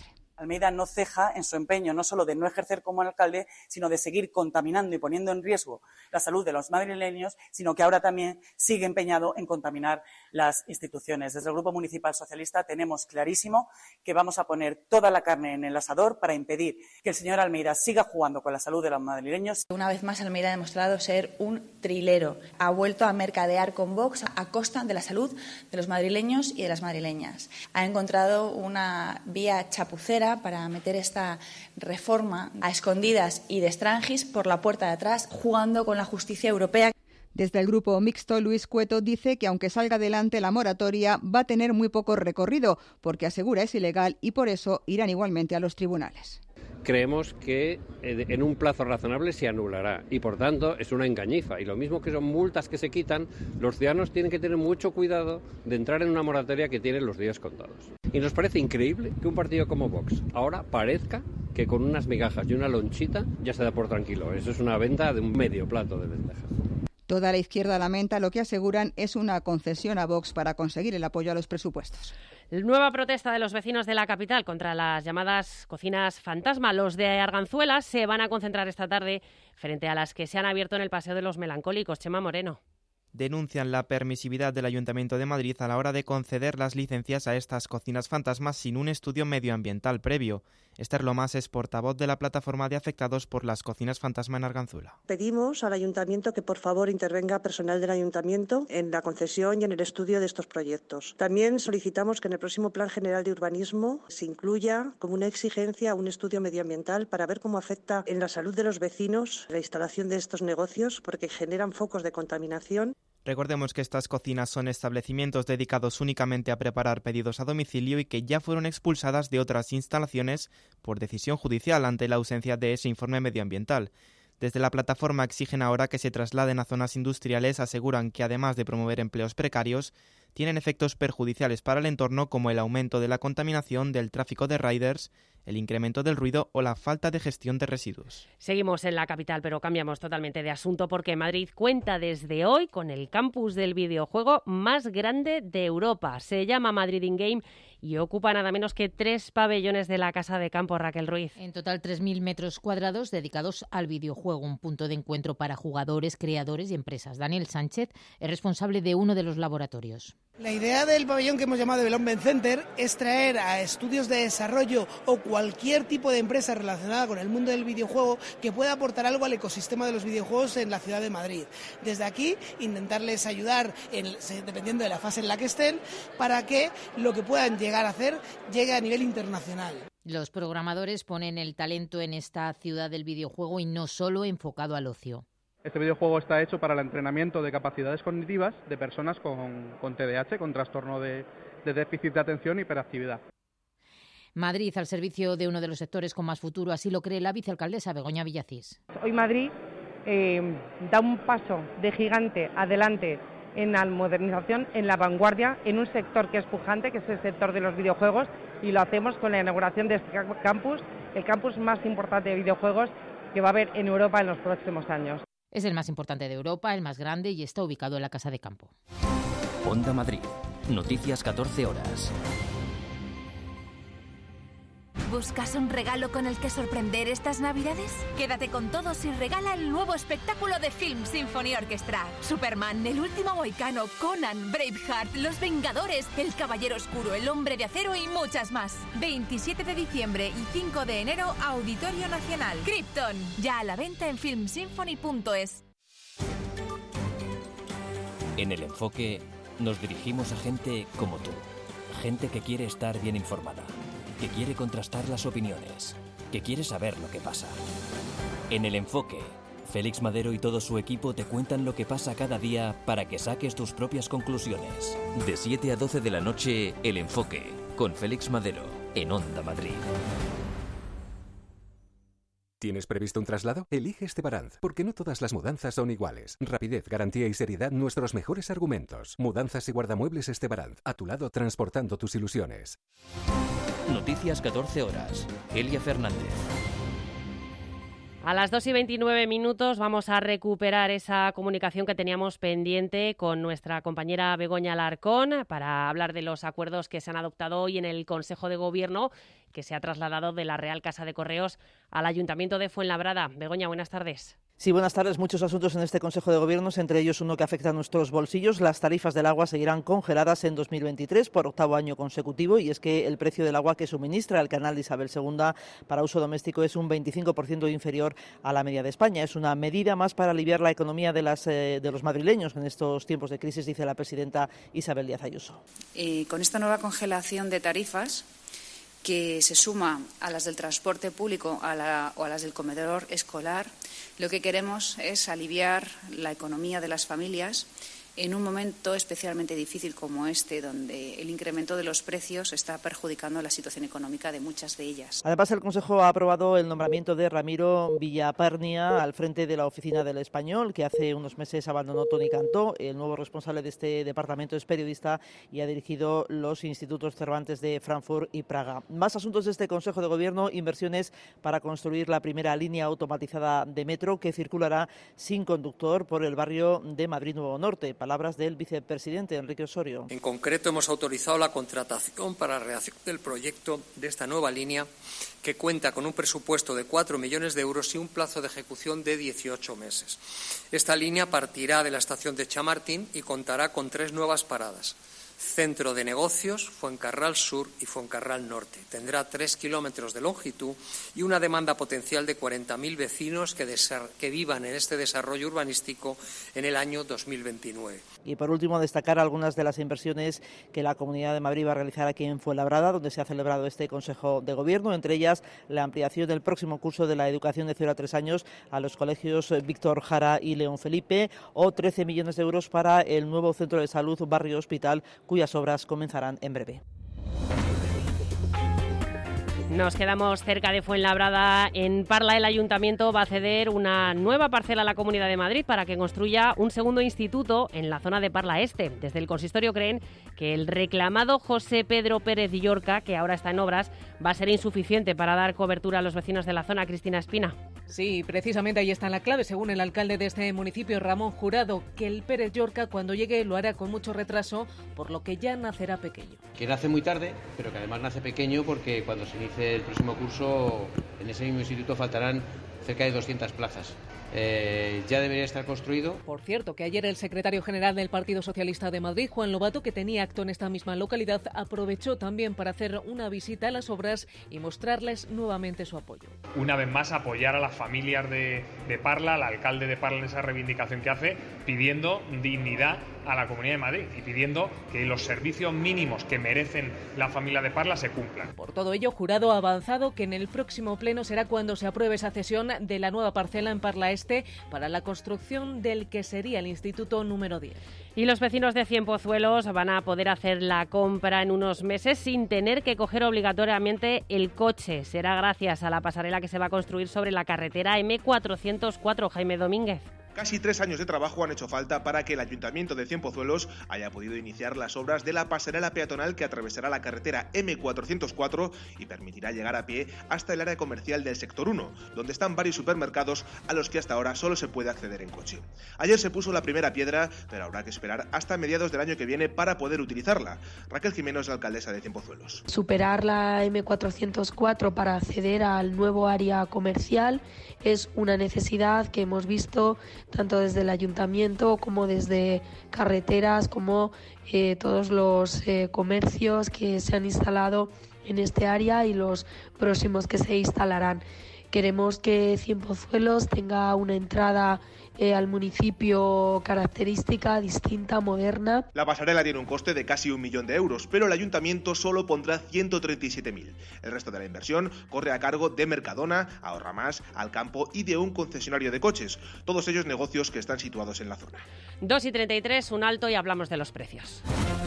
Almeida no ceja en su empeño no solo de no ejercer como alcalde, sino de seguir contaminando y poniendo en riesgo la salud de los madrileños, sino que ahora también sigue empeñado en contaminar las instituciones. Desde el Grupo Municipal Socialista tenemos clarísimo que vamos a poner toda la carne en el asador para impedir que el señor Almeida siga jugando con la salud de los madrileños. Una vez más, Almeida ha demostrado ser un trilero. Ha vuelto a mercadear con Vox a costa de la salud de los madrileños y de las madrileñas. Ha encontrado una vía chapucera para meter esta reforma a escondidas y de extranjis por la puerta de atrás, jugando con la justicia europea. Desde el grupo mixto, Luis Cueto dice que aunque salga adelante la moratoria, va a tener muy poco recorrido, porque asegura es ilegal y por eso irán igualmente a los tribunales. Creemos que en un plazo razonable se anulará y por tanto es una engañifa, y lo mismo que son multas que se quitan, los ciudadanos tienen que tener mucho cuidado de entrar en una moratoria que tiene los días contados. Y nos parece increíble que un partido como Vox ahora parezca que con unas migajas y una lonchita ya se da por tranquilo. Eso es una venta de un medio plato de lentejas. Toda la izquierda lamenta lo que aseguran es una concesión a Vox para conseguir el apoyo a los presupuestos. Nueva protesta de los vecinos de la capital contra las llamadas cocinas fantasma. Los de Arganzuela se van a concentrar esta tarde frente a las que se han abierto en el Paseo de los Melancólicos. Chema Moreno. Denuncian la permisividad del Ayuntamiento de Madrid a la hora de conceder las licencias a estas cocinas fantasmas sin un estudio medioambiental previo. Esther Lomas es portavoz de la plataforma de afectados por las cocinas fantasma en Arganzuela. Pedimos al Ayuntamiento que por favor intervenga personal del Ayuntamiento en la concesión y en el estudio de estos proyectos. También solicitamos que en el próximo Plan General de Urbanismo se incluya como una exigencia un estudio medioambiental para ver cómo afecta en la salud de los vecinos la instalación de estos negocios, porque generan focos de contaminación. Recordemos que estas cocinas son establecimientos dedicados únicamente a preparar pedidos a domicilio y que ya fueron expulsadas de otras instalaciones por decisión judicial ante la ausencia de ese informe medioambiental. Desde la plataforma exigen ahora que se trasladen a zonas industriales, aseguran que además de promover empleos precarios, tienen efectos perjudiciales para el entorno como el aumento de la contaminación, del tráfico de riders, el incremento del ruido o la falta de gestión de residuos. Seguimos en la capital, pero cambiamos totalmente de asunto porque Madrid cuenta desde hoy con el campus del videojuego más grande de Europa. Se llama Madrid In Game y ocupa nada menos que tres pabellones de la Casa de Campo. Raquel Ruiz. En total tres mil metros cuadrados dedicados al videojuego, un punto de encuentro para jugadores, creadores y empresas. Daniel Sánchez es responsable de uno de los laboratorios. La idea del pabellón que hemos llamado Development Center es traer a estudios de desarrollo o cualquier tipo de empresa relacionada con el mundo del videojuego que pueda aportar algo al ecosistema de los videojuegos en la ciudad de Madrid. Desde aquí, intentarles ayudar, en, dependiendo de la fase en la que estén, para que lo que puedan llegar a hacer llegue a nivel internacional. Los programadores ponen el talento en esta ciudad del videojuego y no solo enfocado al ocio. Este videojuego está hecho para el entrenamiento de capacidades cognitivas de personas con, con T D A H, con trastorno de, de déficit de atención y hiperactividad. Madrid al servicio de uno de los sectores con más futuro, así lo cree la vicealcaldesa Begoña Villacís. Hoy Madrid eh, da un paso de gigante adelante en la modernización, en la vanguardia, en un sector que es pujante, que es el sector de los videojuegos, y lo hacemos con la inauguración de este campus, el campus más importante de videojuegos que va a haber en Europa en los próximos años. Es el más importante de Europa, el más grande y está ubicado en la Casa de Campo. Onda Madrid. Noticias catorce horas. ¿Buscas un regalo con el que sorprender estas Navidades? Quédate con todos y regala el nuevo espectáculo de Film Symphony Orchestra. Superman, El último mohicano, Conan, Braveheart, Los Vengadores, El Caballero Oscuro, El Hombre de Acero y muchas más. veintisiete de diciembre y cinco de enero, Auditorio Nacional. Krypton, ya a la venta en film symphony punto es. En El Enfoque nos dirigimos a gente como tú. Gente que quiere estar bien informada, que quiere contrastar las opiniones, que quiere saber lo que pasa. En El Enfoque, Félix Madero y todo su equipo te cuentan lo que pasa cada día para que saques tus propias conclusiones. De siete a doce de la noche, El Enfoque, con Félix Madero, en Onda Madrid. ¿Tienes previsto un traslado? Elige Estebaranz, porque no todas las mudanzas son iguales. Rapidez, garantía y seriedad, nuestros mejores argumentos. Mudanzas y guardamuebles Estebaranz, a tu lado transportando tus ilusiones. Noticias catorce horas. Elia Fernández. A las dos y veintinueve minutos vamos a recuperar esa comunicación que teníamos pendiente con nuestra compañera Begoña Alarcón para hablar de los acuerdos que se han adoptado hoy en el Consejo de Gobierno, que se ha trasladado de la Real Casa de Correos al Ayuntamiento de Fuenlabrada. Begoña, buenas tardes. Sí, buenas tardes. Muchos asuntos en este Consejo de Gobierno, entre ellos uno que afecta a nuestros bolsillos. Las tarifas del agua seguirán congeladas en dos mil veintitrés por octavo año consecutivo, y es que el precio del agua que suministra el canal de Isabel segunda para uso doméstico es un veinticinco por ciento inferior a la media de España. Es una medida más para aliviar la economía de, las, eh, de los madrileños en estos tiempos de crisis, dice la presidenta Isabel Díaz Ayuso. Eh, con esta nueva congelación de tarifas, que se suma a las del transporte público a la, o a las del comedor escolar, lo que queremos es aliviar la economía de las familias en un momento especialmente difícil como este, donde el incremento de los precios está perjudicando la situación económica de muchas de ellas. Además, el Consejo ha aprobado el nombramiento de Ramiro Villaparnia al frente de la Oficina del Español, que hace unos meses abandonó Toni Cantó. El nuevo responsable de este departamento es periodista y ha dirigido los institutos Cervantes de Frankfurt y Praga. Más asuntos de este Consejo de Gobierno: inversiones para construir la primera línea automatizada de metro que circulará sin conductor por el barrio de Madrid Nuevo Norte. Palabras del vicepresidente Enrique Osorio. En concreto, hemos autorizado la contratación para la redacción del proyecto de esta nueva línea, que cuenta con un presupuesto de cuatro millones de euros y un plazo de ejecución de dieciocho meses. Esta línea partirá de la estación de Chamartín y contará con tres nuevas paradas: Centro de Negocios, Fuencarral Sur y Fuencarral Norte. Tendrá tres kilómetros de longitud y una demanda potencial de cuarenta mil vecinos que, que vivan en este desarrollo urbanístico en el año dos mil veintinueve. Y por último, destacar algunas de las inversiones que la Comunidad de Madrid va a realizar aquí en Fuenlabrada, donde se ha celebrado este Consejo de Gobierno, entre ellas la ampliación del próximo curso de la educación de cero a tres años a los colegios Víctor Jara y León Felipe, o trece millones de euros para el nuevo centro de salud Barrio Hospital, cuyas obras comenzarán en breve. Nos quedamos cerca de Fuenlabrada. En Parla, el Ayuntamiento va a ceder una nueva parcela a la Comunidad de Madrid para que construya un segundo instituto en la zona de Parla Este. Desde el consistorio creen que el reclamado José Pedro Pérez Llorca, que ahora está en obras, va a ser insuficiente para dar cobertura a los vecinos de la zona. Cristina Espina. Sí, precisamente ahí está la clave, según el alcalde de este municipio, Ramón Jurado, que el Pérez Llorca, cuando llegue, lo hará con mucho retraso, por lo que ya nacerá pequeño. Que nace muy tarde, pero que además nace pequeño porque cuando se inicie el próximo curso, en ese mismo instituto faltarán cerca de doscientas plazas. Eh, ya debería estar construido. Por cierto, que ayer el secretario general del Partido Socialista de Madrid, Juan Lobato, que tenía acto en esta misma localidad, aprovechó también para hacer una visita a las obras y mostrarles nuevamente su apoyo. Una vez más, apoyar a las familias de, de Parla, al alcalde de Parla en esa reivindicación que hace, pidiendo dignidad a la Comunidad de Madrid y pidiendo que los servicios mínimos que merecen la familia de Parla se cumplan. Por todo ello, Jurado ha avanzado que en el próximo pleno será cuando se apruebe esa cesión de la nueva parcela en Parla Este para la construcción del que sería el instituto número diez. Y los vecinos de Cienpozuelos van a poder hacer la compra en unos meses sin tener que coger obligatoriamente el coche. Será gracias a la pasarela que se va a construir sobre la carretera eme cuatrocientos cuatro. Jaime Domínguez. Casi tres años de trabajo han hecho falta para que el Ayuntamiento de Cienpozuelos haya podido iniciar las obras de la pasarela peatonal que atravesará la carretera eme cuatrocientos cuatro y permitirá llegar a pie hasta el área comercial del sector uno, donde están varios supermercados a los que hasta ahora solo se puede acceder en coche. Ayer se puso la primera piedra, pero habrá que esperar hasta mediados del año que viene para poder utilizarla. Raquel Jimeno es la alcaldesa de Cienpozuelos. Superar la eme cuatrocientos cuatro para acceder al nuevo área comercial es una necesidad que hemos visto tanto desde el ayuntamiento como desde carreteras, como eh, todos los eh, comercios que se han instalado en este área y los próximos que se instalarán. Queremos que Cienpozuelos tenga una entrada eh, al municipio característica, distinta, moderna. La pasarela tiene un coste de casi un millón de euros, pero el ayuntamiento solo pondrá ciento treinta y siete mil. El resto de la inversión corre a cargo de Mercadona, Ahorra Más, Alcampo y de un concesionario de coches, todos ellos negocios que están situados en la zona. dos y treinta y tres, un alto y hablamos de los precios.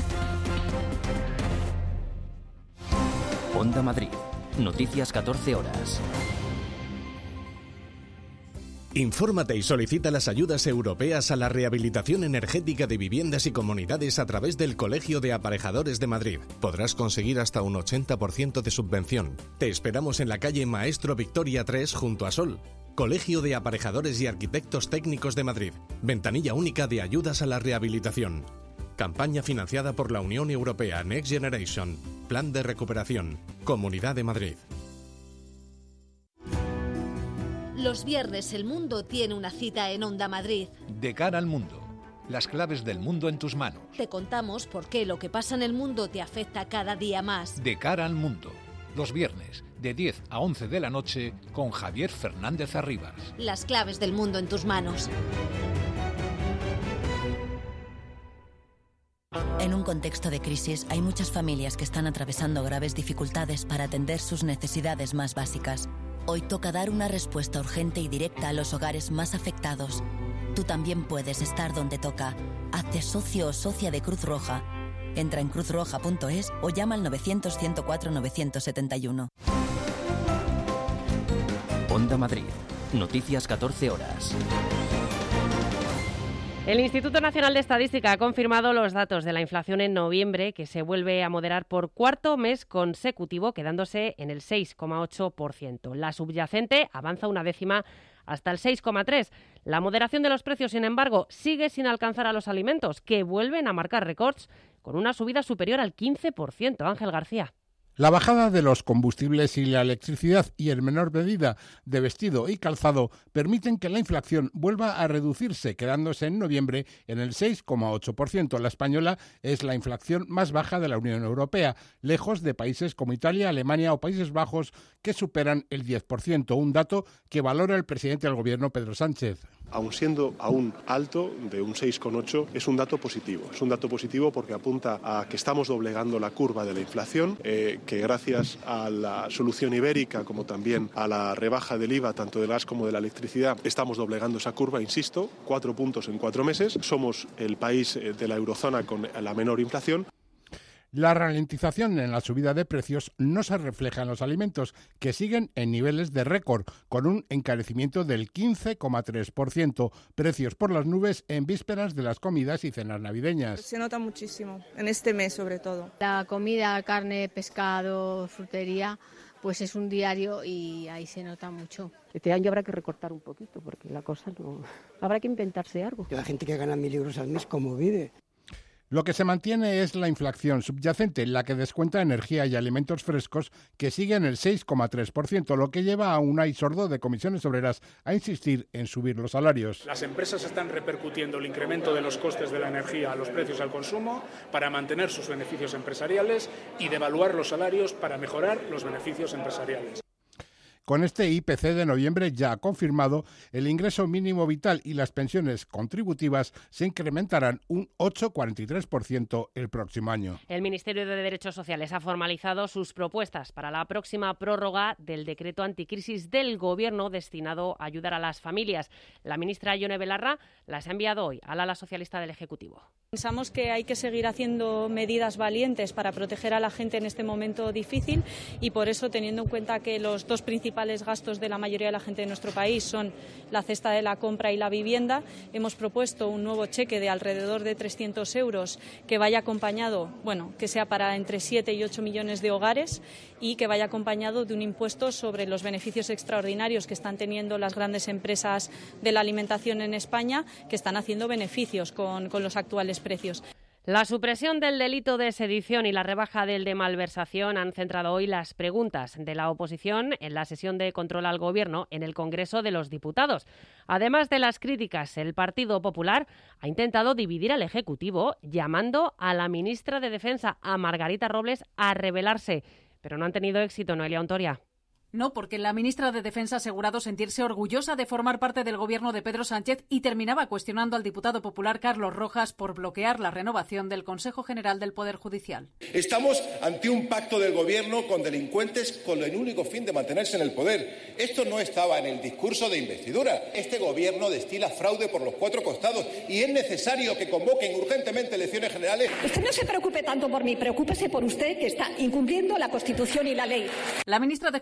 Onda Madrid, noticias catorce horas. Infórmate y solicita las ayudas europeas a la rehabilitación energética de viviendas y comunidades a través del Colegio de Aparejadores de Madrid. Podrás conseguir hasta un ochenta por ciento de subvención. Te esperamos en la calle Maestro Victoria tres junto a Sol. Colegio de Aparejadores y Arquitectos Técnicos de Madrid. Ventanilla única de ayudas a la rehabilitación. Campaña financiada por la Unión Europea Next Generation. Plan de recuperación. Comunidad de Madrid. Los viernes el mundo tiene una cita en Onda Madrid. De cara al mundo. Las claves del mundo en tus manos. Te contamos por qué lo que pasa en el mundo te afecta cada día más. De cara al mundo. Los viernes, de diez a once de la noche, con Javier Fernández Arribas. Las claves del mundo en tus manos. En un contexto de crisis, hay muchas familias que están atravesando graves dificultades para atender sus necesidades más básicas. Hoy toca dar una respuesta urgente y directa a los hogares más afectados. Tú también puedes estar donde toca. Hazte socio o socia de Cruz Roja. Entra en cruz roja punto es o llama al novecientos, ciento cuatro, novecientos setenta y uno. Onda Madrid. Noticias catorce horas. El Instituto Nacional de Estadística ha confirmado los datos de la inflación en noviembre, que se vuelve a moderar por cuarto mes consecutivo, quedándose en el seis coma ocho por ciento. La subyacente avanza una décima hasta el seis coma tres por ciento. La moderación de los precios, sin embargo, sigue sin alcanzar a los alimentos, que vuelven a marcar récords con una subida superior al quince por ciento. Ángel García. La bajada de los combustibles y la electricidad y en menor medida de vestido y calzado permiten que la inflación vuelva a reducirse, quedándose en noviembre en el seis coma ocho por ciento. La española es la inflación más baja de la Unión Europea, lejos de países como Italia, Alemania o Países Bajos, que superan el diez por ciento, un dato que valora el presidente del Gobierno, Pedro Sánchez. Aun siendo aún alto, de un seis coma ocho, es un dato positivo. Es un dato positivo porque apunta a que estamos doblegando la curva de la inflación, eh, que gracias a la solución ibérica, como también a la rebaja del I V A, tanto del gas como de la electricidad, estamos doblegando esa curva, insisto, cuatro puntos en cuatro meses. Somos el país de la eurozona con la menor inflación. La ralentización en la subida de precios no se refleja en los alimentos, que siguen en niveles de récord, con un encarecimiento del quince coma tres por ciento, precios por las nubes en vísperas de las comidas y cenas navideñas. Se nota muchísimo, en este mes sobre todo. La comida, carne, pescado, frutería, pues es un diario y ahí se nota mucho. Este año habrá que recortar un poquito, porque la cosa no... Habrá que inventarse algo. La gente que gana mil euros al mes, ¿cómo vive? Lo que se mantiene es la inflación subyacente, la que descuenta energía y alimentos frescos, que sigue en el seis coma tres por ciento, lo que lleva a Unai Sordo de Comisiones Obreras a insistir en subir los salarios. Las empresas están repercutiendo el incremento de los costes de la energía a los precios al consumo para mantener sus beneficios empresariales y devaluar los salarios para mejorar los beneficios empresariales. Con este I P C de noviembre ya confirmado, el ingreso mínimo vital y las pensiones contributivas se incrementarán un ocho coma cuarenta y tres por ciento el próximo año. El Ministerio de Derechos Sociales ha formalizado sus propuestas para la próxima prórroga del decreto anticrisis del Gobierno destinado a ayudar a las familias. La ministra Ione Belarra las ha enviado hoy al ala socialista del Ejecutivo. Pensamos que hay que seguir haciendo medidas valientes para proteger a la gente en este momento difícil y por eso, teniendo en cuenta que los dos principales gastos de la mayoría de la gente de nuestro país son la cesta de la compra y la vivienda, hemos propuesto un nuevo cheque de alrededor de trescientos euros que vaya acompañado, bueno, que sea para entre siete y ocho millones de hogares y que vaya acompañado de un impuesto sobre los beneficios extraordinarios que están teniendo las grandes empresas de la alimentación en España, que están haciendo beneficios con, con los actuales precios. La supresión del delito de sedición y la rebaja del de malversación han centrado hoy las preguntas de la oposición en la sesión de control al Gobierno en el Congreso de los Diputados. Además de las críticas, el Partido Popular ha intentado dividir al Ejecutivo, llamando a la ministra de Defensa, a Margarita Robles, a rebelarse. Pero no han tenido éxito, Noelia Ontoria. No, porque la ministra de Defensa ha asegurado sentirse orgullosa de formar parte del gobierno de Pedro Sánchez y terminaba cuestionando al diputado popular Carlos Rojas por bloquear la renovación del Consejo General del Poder Judicial. Estamos ante un pacto del gobierno con delincuentes con el único fin de mantenerse en el poder. Esto no estaba en el discurso de investidura. Este gobierno destila fraude por los cuatro costados y es necesario que convoquen urgentemente elecciones generales. Usted no se preocupe tanto por mí, preocúpese por usted, que está incumpliendo la Constitución y la ley. La ministra de Justicia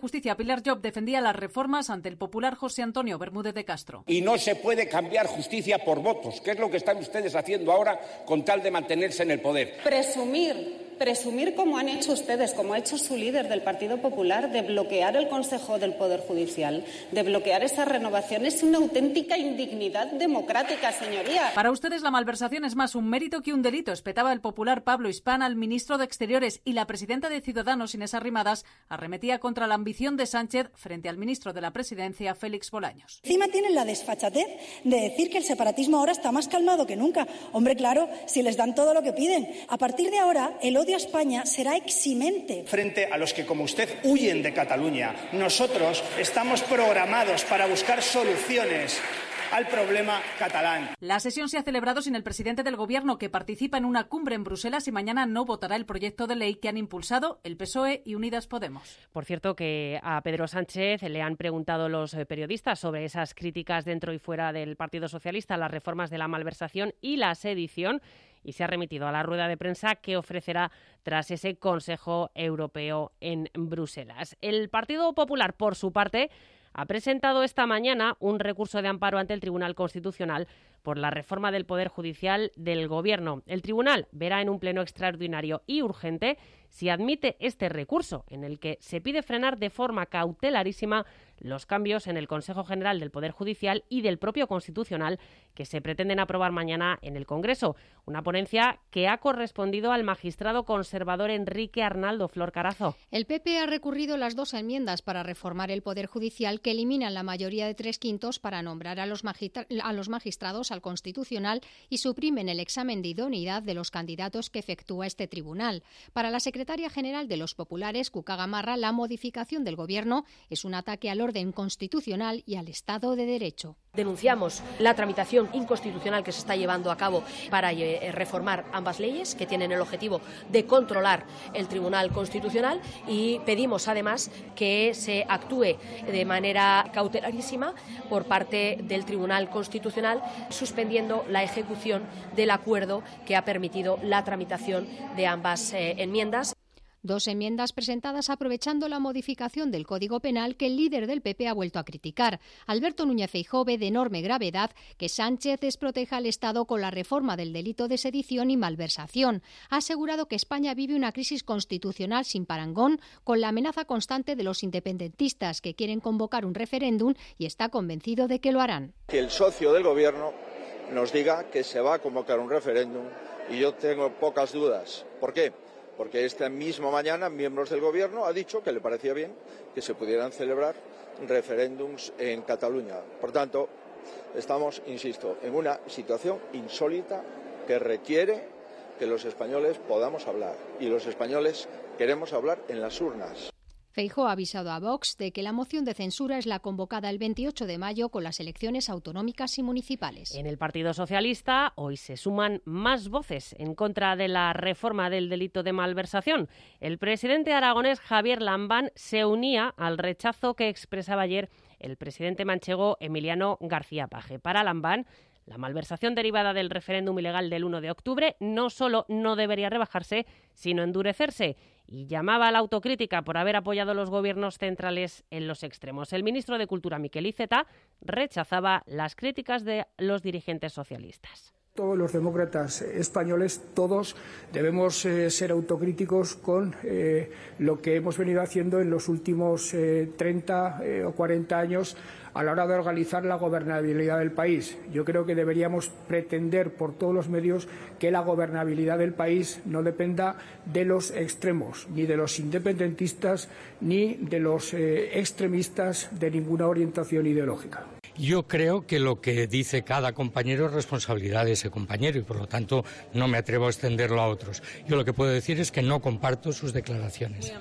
Pilar Llop defendía las reformas ante el popular José Antonio Bermúdez de Castro. Y no se puede cambiar justicia por votos, que es lo que están ustedes haciendo ahora con tal de mantenerse en el poder. Presumir. Presumir, como han hecho ustedes, como ha hecho su líder del Partido Popular, de bloquear el Consejo del Poder Judicial, de bloquear esa renovación, es una auténtica indignidad democrática, señoría. Para ustedes la malversación es más un mérito que un delito, espetaba el popular Pablo Hispana al ministro de Exteriores, y la presidenta de Ciudadanos, Inés Arrimadas, arremetía contra la ambición de Sánchez frente al ministro de la Presidencia, Félix Bolaños. Encima tienen la desfachatez de decir que el separatismo ahora está más calmado que nunca. Hombre, claro, si les dan todo lo que piden. A partir de ahora, el odio a España será eximente. Frente a los que, como usted, huyen de Cataluña, nosotros estamos programados para buscar soluciones al problema catalán. La sesión se ha celebrado sin el presidente del Gobierno, que participa en una cumbre en Bruselas y mañana no votará el proyecto de ley que han impulsado el P S O E y Unidas Podemos. Por cierto, que a Pedro Sánchez le han preguntado los periodistas sobre esas críticas dentro y fuera del Partido Socialista a las reformas de la malversación y la sedición, y se ha remitido a la rueda de prensa que ofrecerá tras ese Consejo Europeo en Bruselas. El Partido Popular, por su parte, ha presentado esta mañana un recurso de amparo ante el Tribunal Constitucional por la reforma del Poder Judicial del Gobierno. El Tribunal verá en un pleno extraordinario y urgente si admite este recurso, en el que se pide frenar de forma cautelarísima los cambios en el Consejo General del Poder Judicial y del propio Constitucional que se pretenden aprobar mañana en el Congreso. Una ponencia que ha correspondido al magistrado conservador Enrique Arnaldo Flor Carazo. El P P ha recurrido las dos enmiendas para reformar el Poder Judicial que eliminan la mayoría de tres quintos para nombrar a los, magistra- a los magistrados al Constitucional y suprimen el examen de idoneidad de los candidatos que efectúa este tribunal. Para la secretaria general de los populares, Cuca Gamarra, la modificación del Gobierno es un ataque al orden constitucional y al Estado de Derecho. Denunciamos la tramitación inconstitucional que se está llevando a cabo para eh, reformar ambas leyes, que tienen el objetivo de controlar el Tribunal Constitucional, y pedimos además que se actúe de manera cautelarísima por parte del Tribunal Constitucional, suspendiendo la ejecución del acuerdo que ha permitido la tramitación de ambas eh, enmiendas. Dos enmiendas presentadas aprovechando la modificación del Código Penal que el líder del P P ha vuelto a criticar. Alberto Núñez Feijóo ve de enorme gravedad que Sánchez desproteja al Estado con la reforma del delito de sedición y malversación. Ha asegurado que España vive una crisis constitucional sin parangón, con la amenaza constante de los independentistas que quieren convocar un referéndum, y está convencido de que lo harán. Que el socio del Gobierno nos diga que se va a convocar un referéndum, y yo tengo pocas dudas. ¿Por qué? Porque esta misma mañana miembros del Gobierno ha dicho que le parecía bien que se pudieran celebrar referéndums en Cataluña. Por tanto, estamos, insisto, en una situación insólita que requiere que los españoles podamos hablar. Y los españoles queremos hablar en las urnas. Feijóo ha avisado a Vox de que la moción de censura es la convocada el veintiocho de mayo con las elecciones autonómicas y municipales. En el Partido Socialista hoy se suman más voces en contra de la reforma del delito de malversación. El presidente aragonés Javier Lambán se unía al rechazo que expresaba ayer el presidente manchego Emiliano García Paje. Para Lambán, la malversación derivada del referéndum ilegal del uno de octubre no solo no debería rebajarse, sino endurecerse, y llamaba a la autocrítica por haber apoyado los gobiernos centrales en los extremos. El ministro de Cultura, Miquel Iceta, rechazaba las críticas de los dirigentes socialistas. Todos los demócratas españoles, todos debemos eh, ser autocríticos con eh, lo que hemos venido haciendo en los últimos eh, treinta eh, o cuarenta años a la hora de organizar la gobernabilidad del país. Yo creo que deberíamos pretender por todos los medios que la gobernabilidad del país no dependa de los extremos, ni de los independentistas, ni de los eh, extremistas de ninguna orientación ideológica. Yo creo que lo que dice cada compañero es responsabilidad de ese compañero y, por lo tanto, no me atrevo a extenderlo a otros. Yo lo que puedo decir es que no comparto sus declaraciones.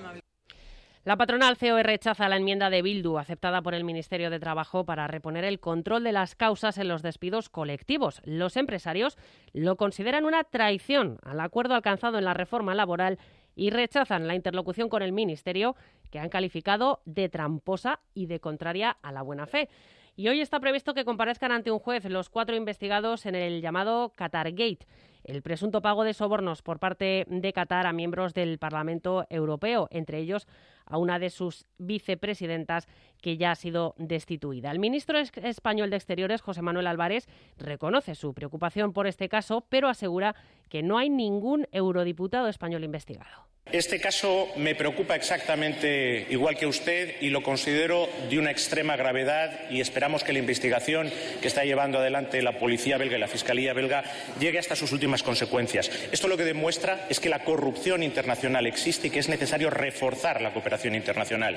La patronal C O E rechaza la enmienda de Bildu aceptada por el Ministerio de Trabajo para reponer el control de las causas en los despidos colectivos. Los empresarios lo consideran una traición al acuerdo alcanzado en la reforma laboral y rechazan la interlocución con el Ministerio, que han calificado de tramposa y de contraria a la buena fe. Y hoy está previsto que comparezcan ante un juez los cuatro investigados en el llamado Qatargate. el presunto pago de sobornos por parte de Qatar a miembros del Parlamento Europeo, entre ellos a una de sus vicepresidentas que ya ha sido destituida. El ministro español de Exteriores, José Manuel Álvarez, reconoce su preocupación por este caso, pero asegura que no hay ningún eurodiputado español investigado. Este caso me preocupa exactamente igual que usted y lo considero de una extrema gravedad y esperamos que la investigación que está llevando adelante la policía belga y la fiscalía belga llegue hasta sus últimas consecuencias. Esto lo que demuestra es que la corrupción internacional existe y que es necesario reforzar la cooperación internacional.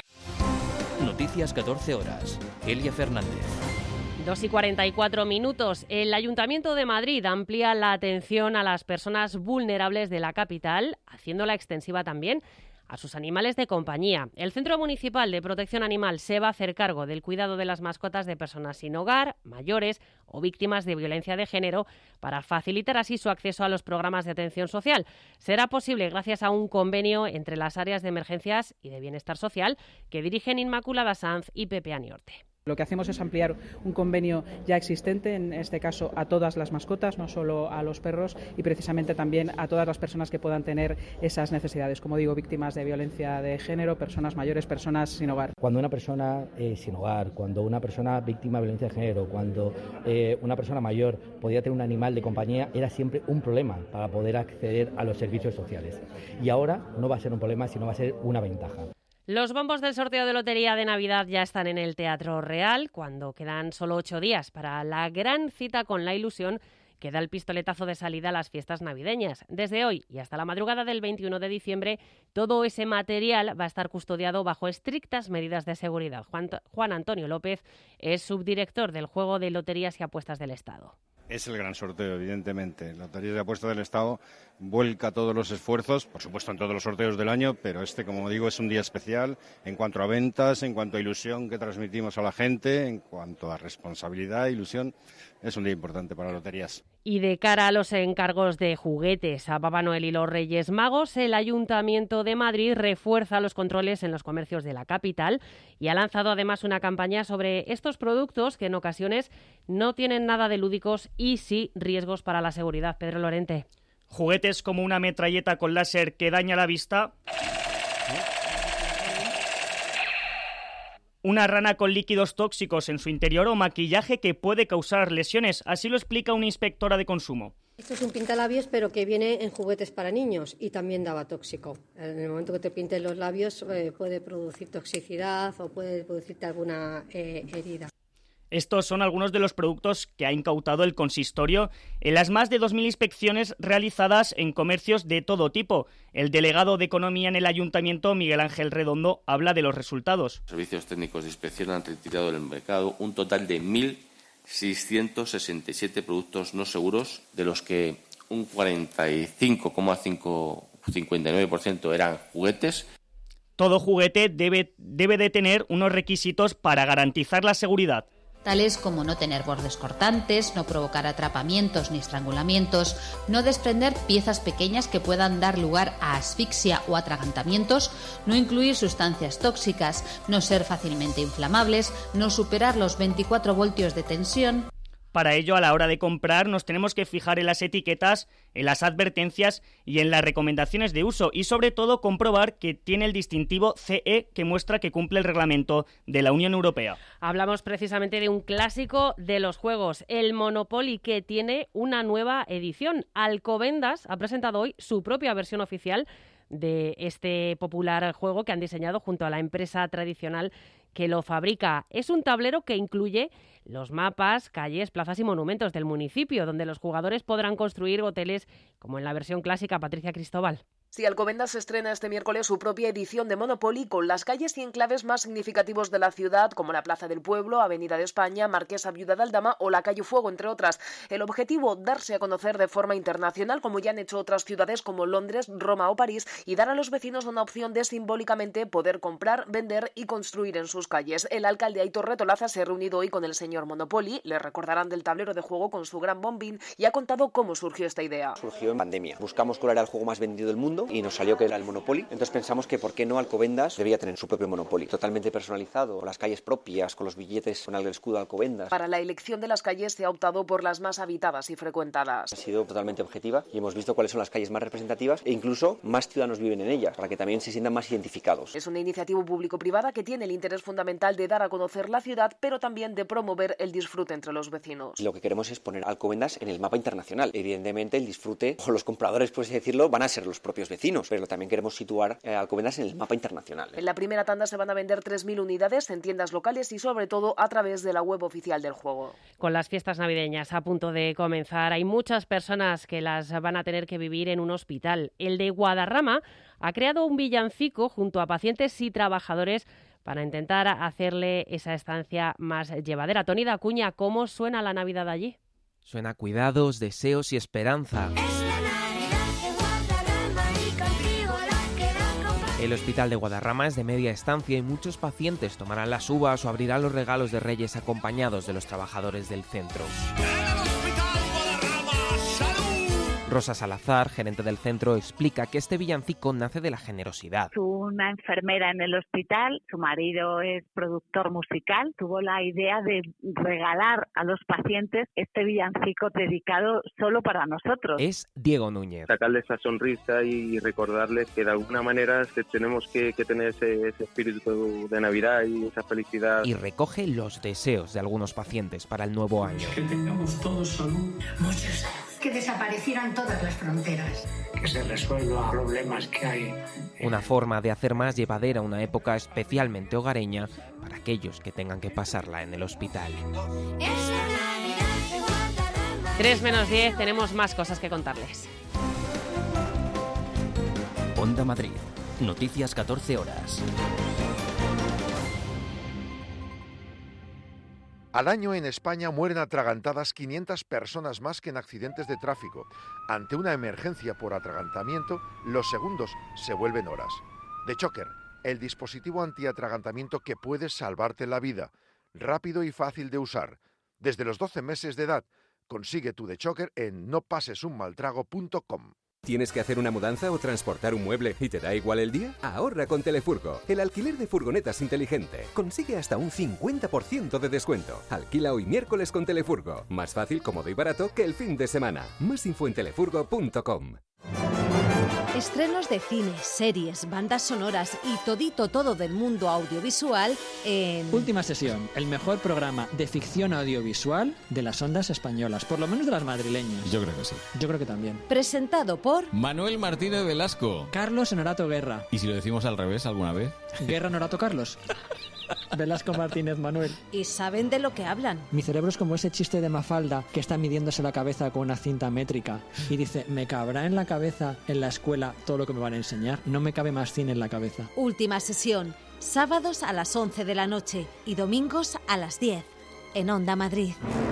Noticias catorce horas. Elia Fernández. dos y cuarenta y cuatro minutos. El Ayuntamiento de Madrid amplía la atención a las personas vulnerables de la capital, haciéndola extensiva también a sus animales de compañía. El Centro Municipal de Protección Animal se va a hacer cargo del cuidado de las mascotas de personas sin hogar, mayores o víctimas de violencia de género para facilitar así su acceso a los programas de atención social. Será posible gracias a un convenio entre las áreas de emergencias y de bienestar social que dirigen Inmaculada Sanz y Pepe Aniorte. Lo que hacemos es ampliar un convenio ya existente, en este caso a todas las mascotas, no solo a los perros, y precisamente también a todas las personas que puedan tener esas necesidades, como digo, víctimas de violencia de género, personas mayores, personas sin hogar. Cuando una persona eh, sin hogar, cuando una persona víctima de violencia de género, cuando eh, una persona mayor podía tener un animal de compañía, era siempre un problema para poder acceder a los servicios sociales. Y ahora no va a ser un problema, sino va a ser una ventaja. Los bombos del sorteo de lotería de Navidad ya están en el Teatro Real, cuando quedan solo ocho días para la gran cita con la ilusión que da el pistoletazo de salida a las fiestas navideñas. Desde hoy y hasta la madrugada del veintiuno de diciembre, todo ese material va a estar custodiado bajo estrictas medidas de seguridad. Juan, Juan Antonio López es subdirector del Juego de Loterías y Apuestas del Estado. Es el gran sorteo, evidentemente. La Lotería de Apuestas del Estado vuelca todos los esfuerzos, por supuesto en todos los sorteos del año, pero este, como digo, es un día especial en cuanto a ventas, en cuanto a ilusión que transmitimos a la gente, en cuanto a responsabilidad, ilusión. Es un día importante para las loterías. Y de cara a los encargos de juguetes a Papá Noel y los Reyes Magos, el Ayuntamiento de Madrid refuerza los controles en los comercios de la capital y ha lanzado además una campaña sobre estos productos que en ocasiones no tienen nada de lúdicos y sí riesgos para la seguridad. Pedro Lorente. Juguetes como una metralleta con láser que daña la vista, una rana con líquidos tóxicos en su interior o maquillaje que puede causar lesiones. Así lo explica una inspectora de consumo. Esto es un pintalabios, pero que viene en juguetes para niños y también daba tóxico. En el momento que te pinten los labios eh, puede producir toxicidad o puede producirte alguna eh, herida. Estos son algunos de los productos que ha incautado el consistorio en las más de dos mil inspecciones realizadas en comercios de todo tipo. El delegado de Economía en el Ayuntamiento, Miguel Ángel Redondo, habla de los resultados. Los servicios técnicos de inspección han retirado del mercado un total de mil seiscientos sesenta y siete productos no seguros, de los que un cuarenta y cinco coma cincuenta y nueve por ciento eran juguetes. Todo juguete debe, debe de tener unos requisitos para garantizar la seguridad, tales como no tener bordes cortantes, no provocar atrapamientos ni estrangulamientos, no desprender piezas pequeñas que puedan dar lugar a asfixia o atragantamientos, no incluir sustancias tóxicas, no ser fácilmente inflamables, no superar los veinticuatro voltios de tensión. Para ello, a la hora de comprar, nos tenemos que fijar en las etiquetas, en las advertencias y en las recomendaciones de uso y, sobre todo, comprobar que tiene el distintivo C E que muestra que cumple el reglamento de la Unión Europea. Hablamos precisamente de un clásico de los juegos, el Monopoly, que tiene una nueva edición. Alcobendas ha presentado hoy su propia versión oficial de este popular juego que han diseñado junto a la empresa tradicional que lo fabrica. Es un tablero que incluye los mapas, calles, plazas y monumentos del municipio, donde los jugadores podrán construir hoteles como en la versión clásica. Patricia Cristóbal. Sí, Alcobendas estrena este miércoles su propia edición de Monopoly con las calles y enclaves más significativos de la ciudad, como la Plaza del Pueblo, Avenida de España, Marquesa Viuda de Aldama o la Calle Fuego, entre otras. El objetivo, darse a conocer de forma internacional, como ya han hecho otras ciudades como Londres, Roma o París, y dar a los vecinos una opción de simbólicamente poder comprar, vender y construir en sus calles. El alcalde Aitor Retolaza se ha reunido hoy con el señor Monopoly, le recordarán del tablero de juego con su gran bombín, y ha contado cómo surgió esta idea. Surgió en pandemia. Buscamos cuál era el juego más vendido del mundo estudio y nos salió que era el Monopoly. Entonces pensamos que por qué no Alcobendas debía tener su propio Monopoly, totalmente personalizado, con las calles propias, con los billetes con el escudo de Alcobendas. Para la elección de las calles se ha optado por las más habitadas y frecuentadas. Ha sido totalmente objetiva y hemos visto cuáles son las calles más representativas e incluso más ciudadanos viven en ellas, para que también se sientan más identificados. Es una iniciativa público-privada que tiene el interés fundamental de dar a conocer la ciudad, pero también de promover el disfrute entre los vecinos. Lo que queremos es poner Alcobendas en el mapa internacional. Evidentemente el disfrute, o los compradores, por así decirlo, van a ser los propios vecinos, pero también queremos situar eh, Alcobendas en el mapa internacional. En la primera tanda se van a vender tres mil unidades en tiendas locales y sobre todo a través de la web oficial del juego. Con las fiestas navideñas a punto de comenzar, hay muchas personas que las van a tener que vivir en un hospital. El de Guadarrama ha creado un villancico junto a pacientes y trabajadores para intentar hacerle esa estancia más llevadera. Tony Dacuña, ¿cómo suena la Navidad allí? Suena a cuidados, deseos y esperanza. El hospital de Guadarrama es de media estancia y muchos pacientes tomarán las uvas o abrirán los regalos de Reyes acompañados de los trabajadores del centro. Rosa Salazar, gerente del centro, explica que este villancico nace de la generosidad. Una enfermera en el hospital, su marido es productor musical, tuvo la idea de regalar a los pacientes este villancico dedicado solo para nosotros. Es Diego Núñez. Sacarle esa sonrisa y recordarles que de alguna manera tenemos que, que tener ese, ese espíritu de Navidad y esa felicidad. Y recoge los deseos de algunos pacientes para el nuevo año. Que tengamos todos salud, mucha salud. Que desaparecieran todas las fronteras. Que se resuelvan problemas que hay. Una forma de hacer más llevadera una época especialmente hogareña para aquellos que tengan que pasarla en el hospital. tres menos diez, tenemos más cosas que contarles. Onda Madrid, noticias catorce horas. Al año en España mueren atragantadas quinientas personas más que en accidentes de tráfico. Ante una emergencia por atragantamiento, los segundos se vuelven horas. The Choker, el dispositivo antiatragantamiento que puede salvarte la vida. Rápido y fácil de usar. Desde los doce meses de edad, consigue tu The Choker en no pases un mal trago punto com. ¿Tienes que hacer una mudanza o transportar un mueble y te da igual el día? Ahorra con Telefurgo, el alquiler de furgonetas inteligente. Consigue hasta un cincuenta por ciento de descuento. Alquila hoy miércoles con Telefurgo. Más fácil, cómodo y barato que el fin de semana. Más info en telefurgo punto com. Estrenos de cine, series, bandas sonoras y todito todo del mundo audiovisual en... Última Sesión, el mejor programa de ficción audiovisual de las ondas españolas, por lo menos de las madrileñas. Yo creo que sí. Yo creo que también. Presentado por... Manuel Martínez Velasco. Carlos Honorato Guerra. ¿Y si lo decimos al revés alguna vez? Guerra Honorato Carlos. Velasco Martínez Manuel. Y saben de lo que hablan. Mi cerebro es como ese chiste de Mafalda que está midiéndose la cabeza con una cinta métrica y dice, ¿me cabrá en la cabeza en la escuela todo lo que me van a enseñar? No me cabe más cine en la cabeza. Última Sesión, sábados a las once de la noche y domingos a las diez en Onda Madrid.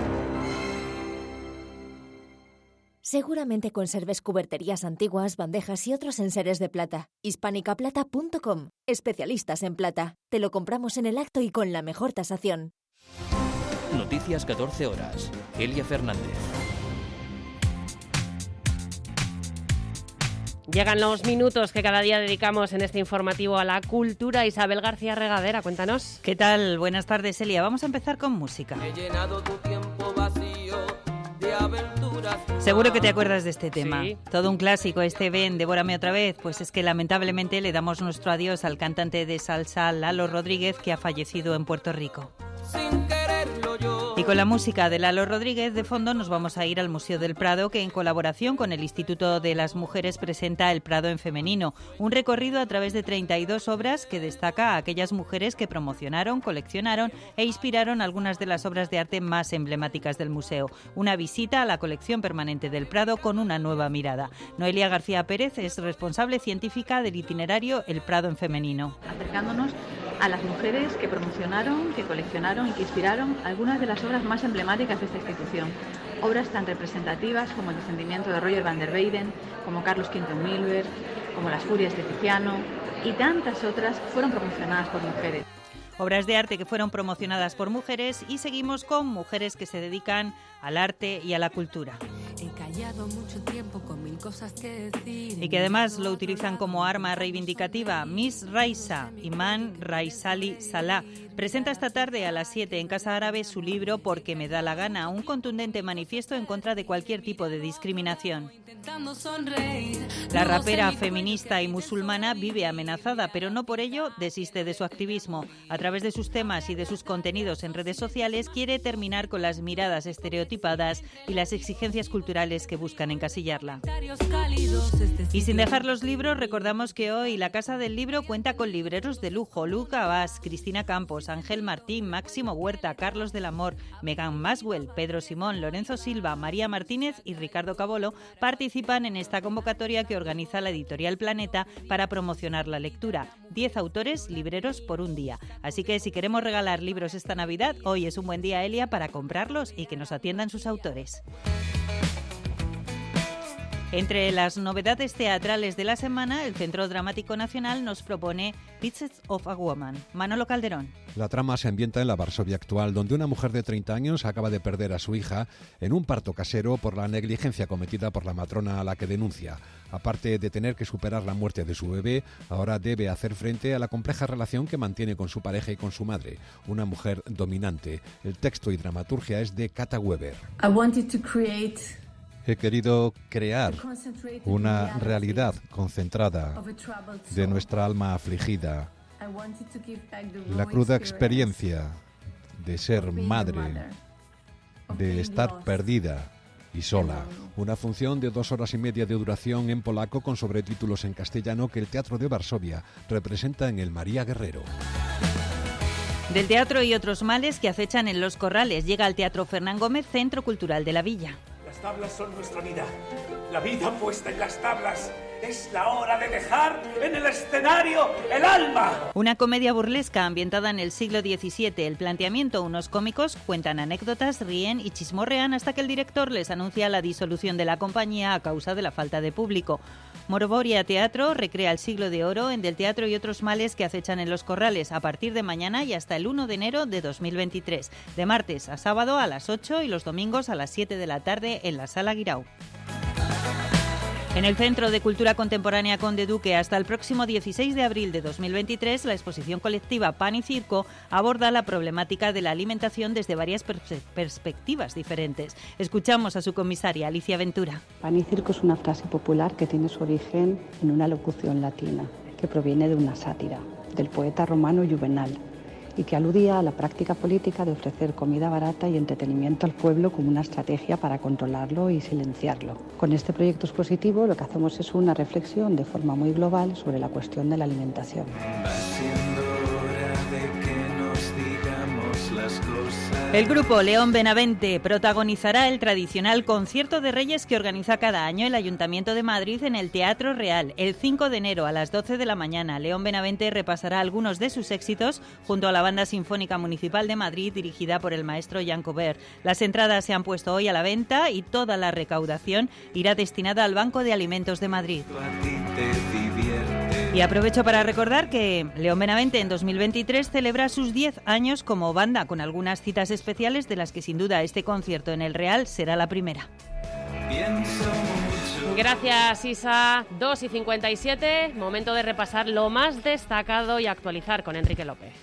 Seguramente conserves cuberterías antiguas, bandejas y otros enseres de plata. hispánica plata punto com. Especialistas en plata. Te lo compramos en el acto y con la mejor tasación. Noticias catorce horas. Elia Fernández. Llegan los minutos que cada día dedicamos en este informativo a la cultura. Isabel García Regadera, cuéntanos. ¿Qué tal? Buenas tardes, Elia. Vamos a empezar con música. He llenado tu tiempo vacío de aventuras. Seguro que te acuerdas de este tema. Sí. Todo un clásico, este Ven, devórame otra vez. Pues es que lamentablemente le damos nuestro adiós al cantante de salsa Lalo Rodríguez, que ha fallecido en Puerto Rico. Sin quererlo yo. Y con la música de Lalo Rodríguez de fondo nos vamos a ir al Museo del Prado, que en colaboración con el Instituto de las Mujeres presenta El Prado en Femenino, un recorrido a través de treinta y dos obras que destaca a aquellas mujeres que promocionaron, coleccionaron e inspiraron algunas de las obras de arte más emblemáticas del museo. Una visita a la colección permanente del Prado con una nueva mirada. Noelia García Pérez es responsable científica del itinerario El Prado en Femenino. Acercándonos a las mujeres que promocionaron, que coleccionaron y que inspiraron algunas de las obras más emblemáticas de esta institución. Obras tan representativas como El descendimiento de Roger van der Weyden, como Carlos quinto en Milberg, como Las furias de Tiziano y tantas otras fueron promocionadas por mujeres. Obras de arte que fueron promocionadas por mujeres y seguimos con mujeres que se dedican al arte y a la cultura. callado mucho tiempo con mil cosas que decir. Y que además lo utilizan como arma reivindicativa. Miss Raisa, Iman Raisali Salah, presenta esta tarde a las siete en Casa Árabe su libro Porque me da la gana, un contundente manifiesto en contra de cualquier tipo de discriminación. La rapera feminista y musulmana vive amenazada, pero no por ello desiste de su activismo. A través de sus temas y de sus contenidos en redes sociales quiere terminar con las miradas estereotipadas y las exigencias culturales que buscan encasillarla. Y sin dejar los libros, recordamos que hoy la Casa del Libro cuenta con libreros de lujo. Luca Abás, Cristina Campos, Ángel Martín, Máximo Huerta, Carlos del Amor, Megan Maswell, Pedro Simón, Lorenzo Silva, María Martínez y Ricardo Cabolo participan en esta convocatoria que organiza la editorial Planeta para promocionar la lectura. Diez autores libreros por un día. Así que si queremos regalar libros esta Navidad, hoy es un buen día, Elia, para comprarlos y que nos atiendan sus autores. Entre las novedades teatrales de la semana, el Centro Dramático Nacional nos propone Pieces of a Woman. Manolo Calderón. La trama se ambienta en la Varsovia actual, donde una mujer de treinta años acaba de perder a su hija en un parto casero por la negligencia cometida por la matrona a la que denuncia. Aparte de tener que superar la muerte de su bebé, ahora debe hacer frente a la compleja relación que mantiene con su pareja y con su madre, una mujer dominante. El texto y dramaturgia es de Kata Weber. I wanted to create He querido crear una realidad concentrada de nuestra alma afligida, la cruda experiencia de ser madre, de estar perdida y sola. Una función de dos horas y media de duración en polaco con sobretítulos en castellano que el Teatro de Varsovia representa en el María Guerrero. Del teatro y otros males que acechan en Los Corrales llega al Teatro Fernán Gómez, Centro Cultural de la Villa. Las tablas son nuestra vida. La vida puesta en las tablas. Es la hora de dejar en el escenario el alma. Una comedia burlesca ambientada en el siglo diecisiete. El planteamiento: unos cómicos cuentan anécdotas, ríen y chismorrean hasta que el director les anuncia la disolución de la compañía a causa de la falta de público. Moroboria Teatro recrea el siglo de oro en Del teatro y otros males que acechan en Los Corrales a partir de mañana y hasta el uno de enero de dos mil veintitrés. De martes a sábado a las ocho y los domingos a las siete de la tarde en la Sala Guirao. En el Centro de Cultura Contemporánea Conde Duque, hasta el próximo dieciséis de abril de dos mil veintitrés, la exposición colectiva Pan y Circo aborda la problemática de la alimentación desde varias pers- perspectivas diferentes. Escuchamos a su comisaria, Alicia Ventura. Pan y circo es una frase popular que tiene su origen en una locución latina, que proviene de una sátira, del poeta romano Juvenal, y que aludía a la práctica política de ofrecer comida barata y entretenimiento al pueblo como una estrategia para controlarlo y silenciarlo. Con este proyecto expositivo lo que hacemos es una reflexión de forma muy global sobre la cuestión de la alimentación. El grupo León Benavente protagonizará el tradicional concierto de Reyes que organiza cada año el Ayuntamiento de Madrid en el Teatro Real. El cinco de enero a las doce de la mañana, León Benavente repasará algunos de sus éxitos junto a la Banda Sinfónica Municipal de Madrid, dirigida por el maestro Jan Cobert. Las entradas se han puesto hoy a la venta y toda la recaudación irá destinada al Banco de Alimentos de Madrid. Y aprovecho para recordar que León Benavente en dos mil veintitrés celebra sus diez años como banda, con algunas citas especiales de las que sin duda este concierto en el Real será la primera. Gracias, Isa. dos y cincuenta y siete, momento de repasar lo más destacado y actualizar con Enrique López.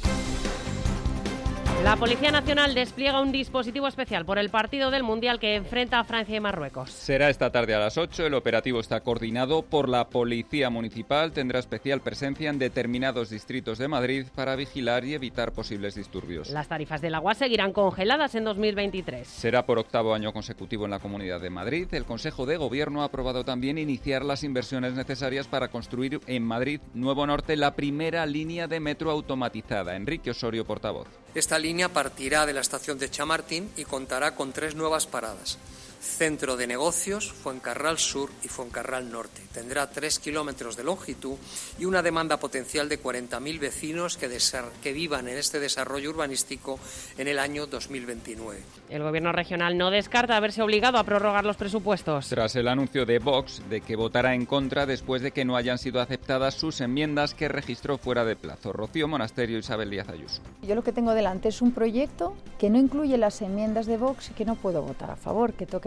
La Policía Nacional despliega un dispositivo especial por el partido del Mundial que enfrenta a Francia y Marruecos. Será esta tarde a las ocho. El operativo está coordinado por la Policía Municipal. Tendrá especial presencia en determinados distritos de Madrid para vigilar y evitar posibles disturbios. Las tarifas del agua seguirán congeladas en dos mil veintitrés. Será por octavo año consecutivo en la Comunidad de Madrid. El Consejo de Gobierno ha aprobado también iniciar las inversiones necesarias para construir en Madrid Nuevo Norte la primera línea de metro automatizada. Enrique Osorio, portavoz. Esta línea partirá de la estación de Chamartín y contará con tres nuevas paradas: Centro de Negocios, Fuencarral Sur y Fuencarral Norte. Tendrá tres kilómetros de longitud y una demanda potencial de cuarenta mil vecinos que, desar- que vivan en este desarrollo urbanístico en el año dos mil veintinueve. El Gobierno regional no descarta haberse obligado a prorrogar los presupuestos. Tras el anuncio de Vox de que votará en contra después de que no hayan sido aceptadas sus enmiendas que registró fuera de plazo. Rocío Monasterio, Isabel Díaz Ayuso. Yo lo que tengo delante es un proyecto que no incluye las enmiendas de Vox y que no puedo votar a favor, que tengo que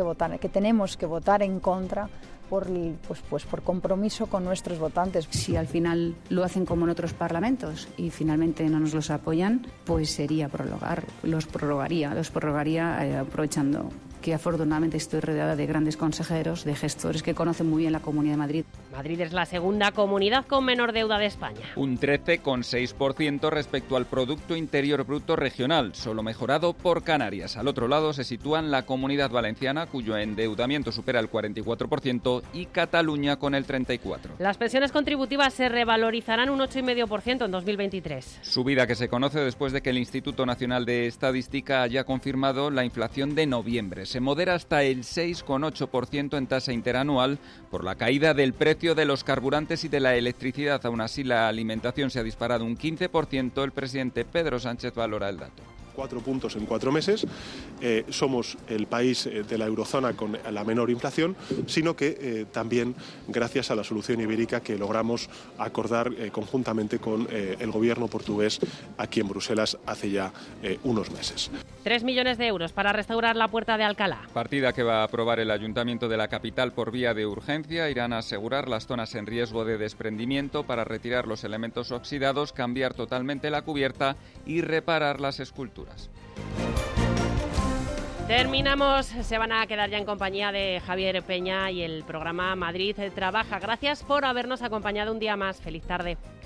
votar, que tenemos que votar en contra por, pues, pues por compromiso con nuestros votantes. Si al final lo hacen como en otros parlamentos y finalmente no nos los apoyan, pues sería prorrogar, los prorrogaría, los prorrogaría eh, aprovechando que afortunadamente estoy rodeada de grandes consejeros, de gestores que conocen muy bien la Comunidad de Madrid. Madrid es la segunda comunidad con menor deuda de España. Un trece coma seis por ciento respecto al Producto Interior Bruto regional, solo mejorado por Canarias. Al otro lado se sitúan la Comunidad Valenciana, cuyo endeudamiento supera el cuarenta y cuatro por ciento, y Cataluña con el treinta y cuatro por ciento. Las pensiones contributivas se revalorizarán un ocho coma cinco por ciento en dos mil veintitrés. Subida que se conoce después de que el Instituto Nacional de Estadística haya confirmado la inflación de noviembre. Se modera hasta el seis coma ocho por ciento en tasa interanual por la caída del precio de los carburantes y de la electricidad. Aún así, la alimentación se ha disparado un quince por ciento. El presidente Pedro Sánchez valora el dato. Cuatro puntos en cuatro meses. Eh, somos el país de la eurozona con la menor inflación, sino que eh, también gracias a la solución ibérica que logramos acordar eh, conjuntamente con eh, el gobierno portugués aquí en Bruselas hace ya eh, unos meses. Tres millones de euros para restaurar la Puerta de Alcalá. Partida que va a aprobar el Ayuntamiento de la capital por vía de urgencia. Irán a asegurar las zonas en riesgo de desprendimiento para retirar los elementos oxidados, cambiar totalmente la cubierta y reparar las esculturas. Terminamos, se van a quedar ya en compañía de Javier Peña y el programa Madrid Trabaja. Gracias por habernos acompañado un día más. Feliz tarde.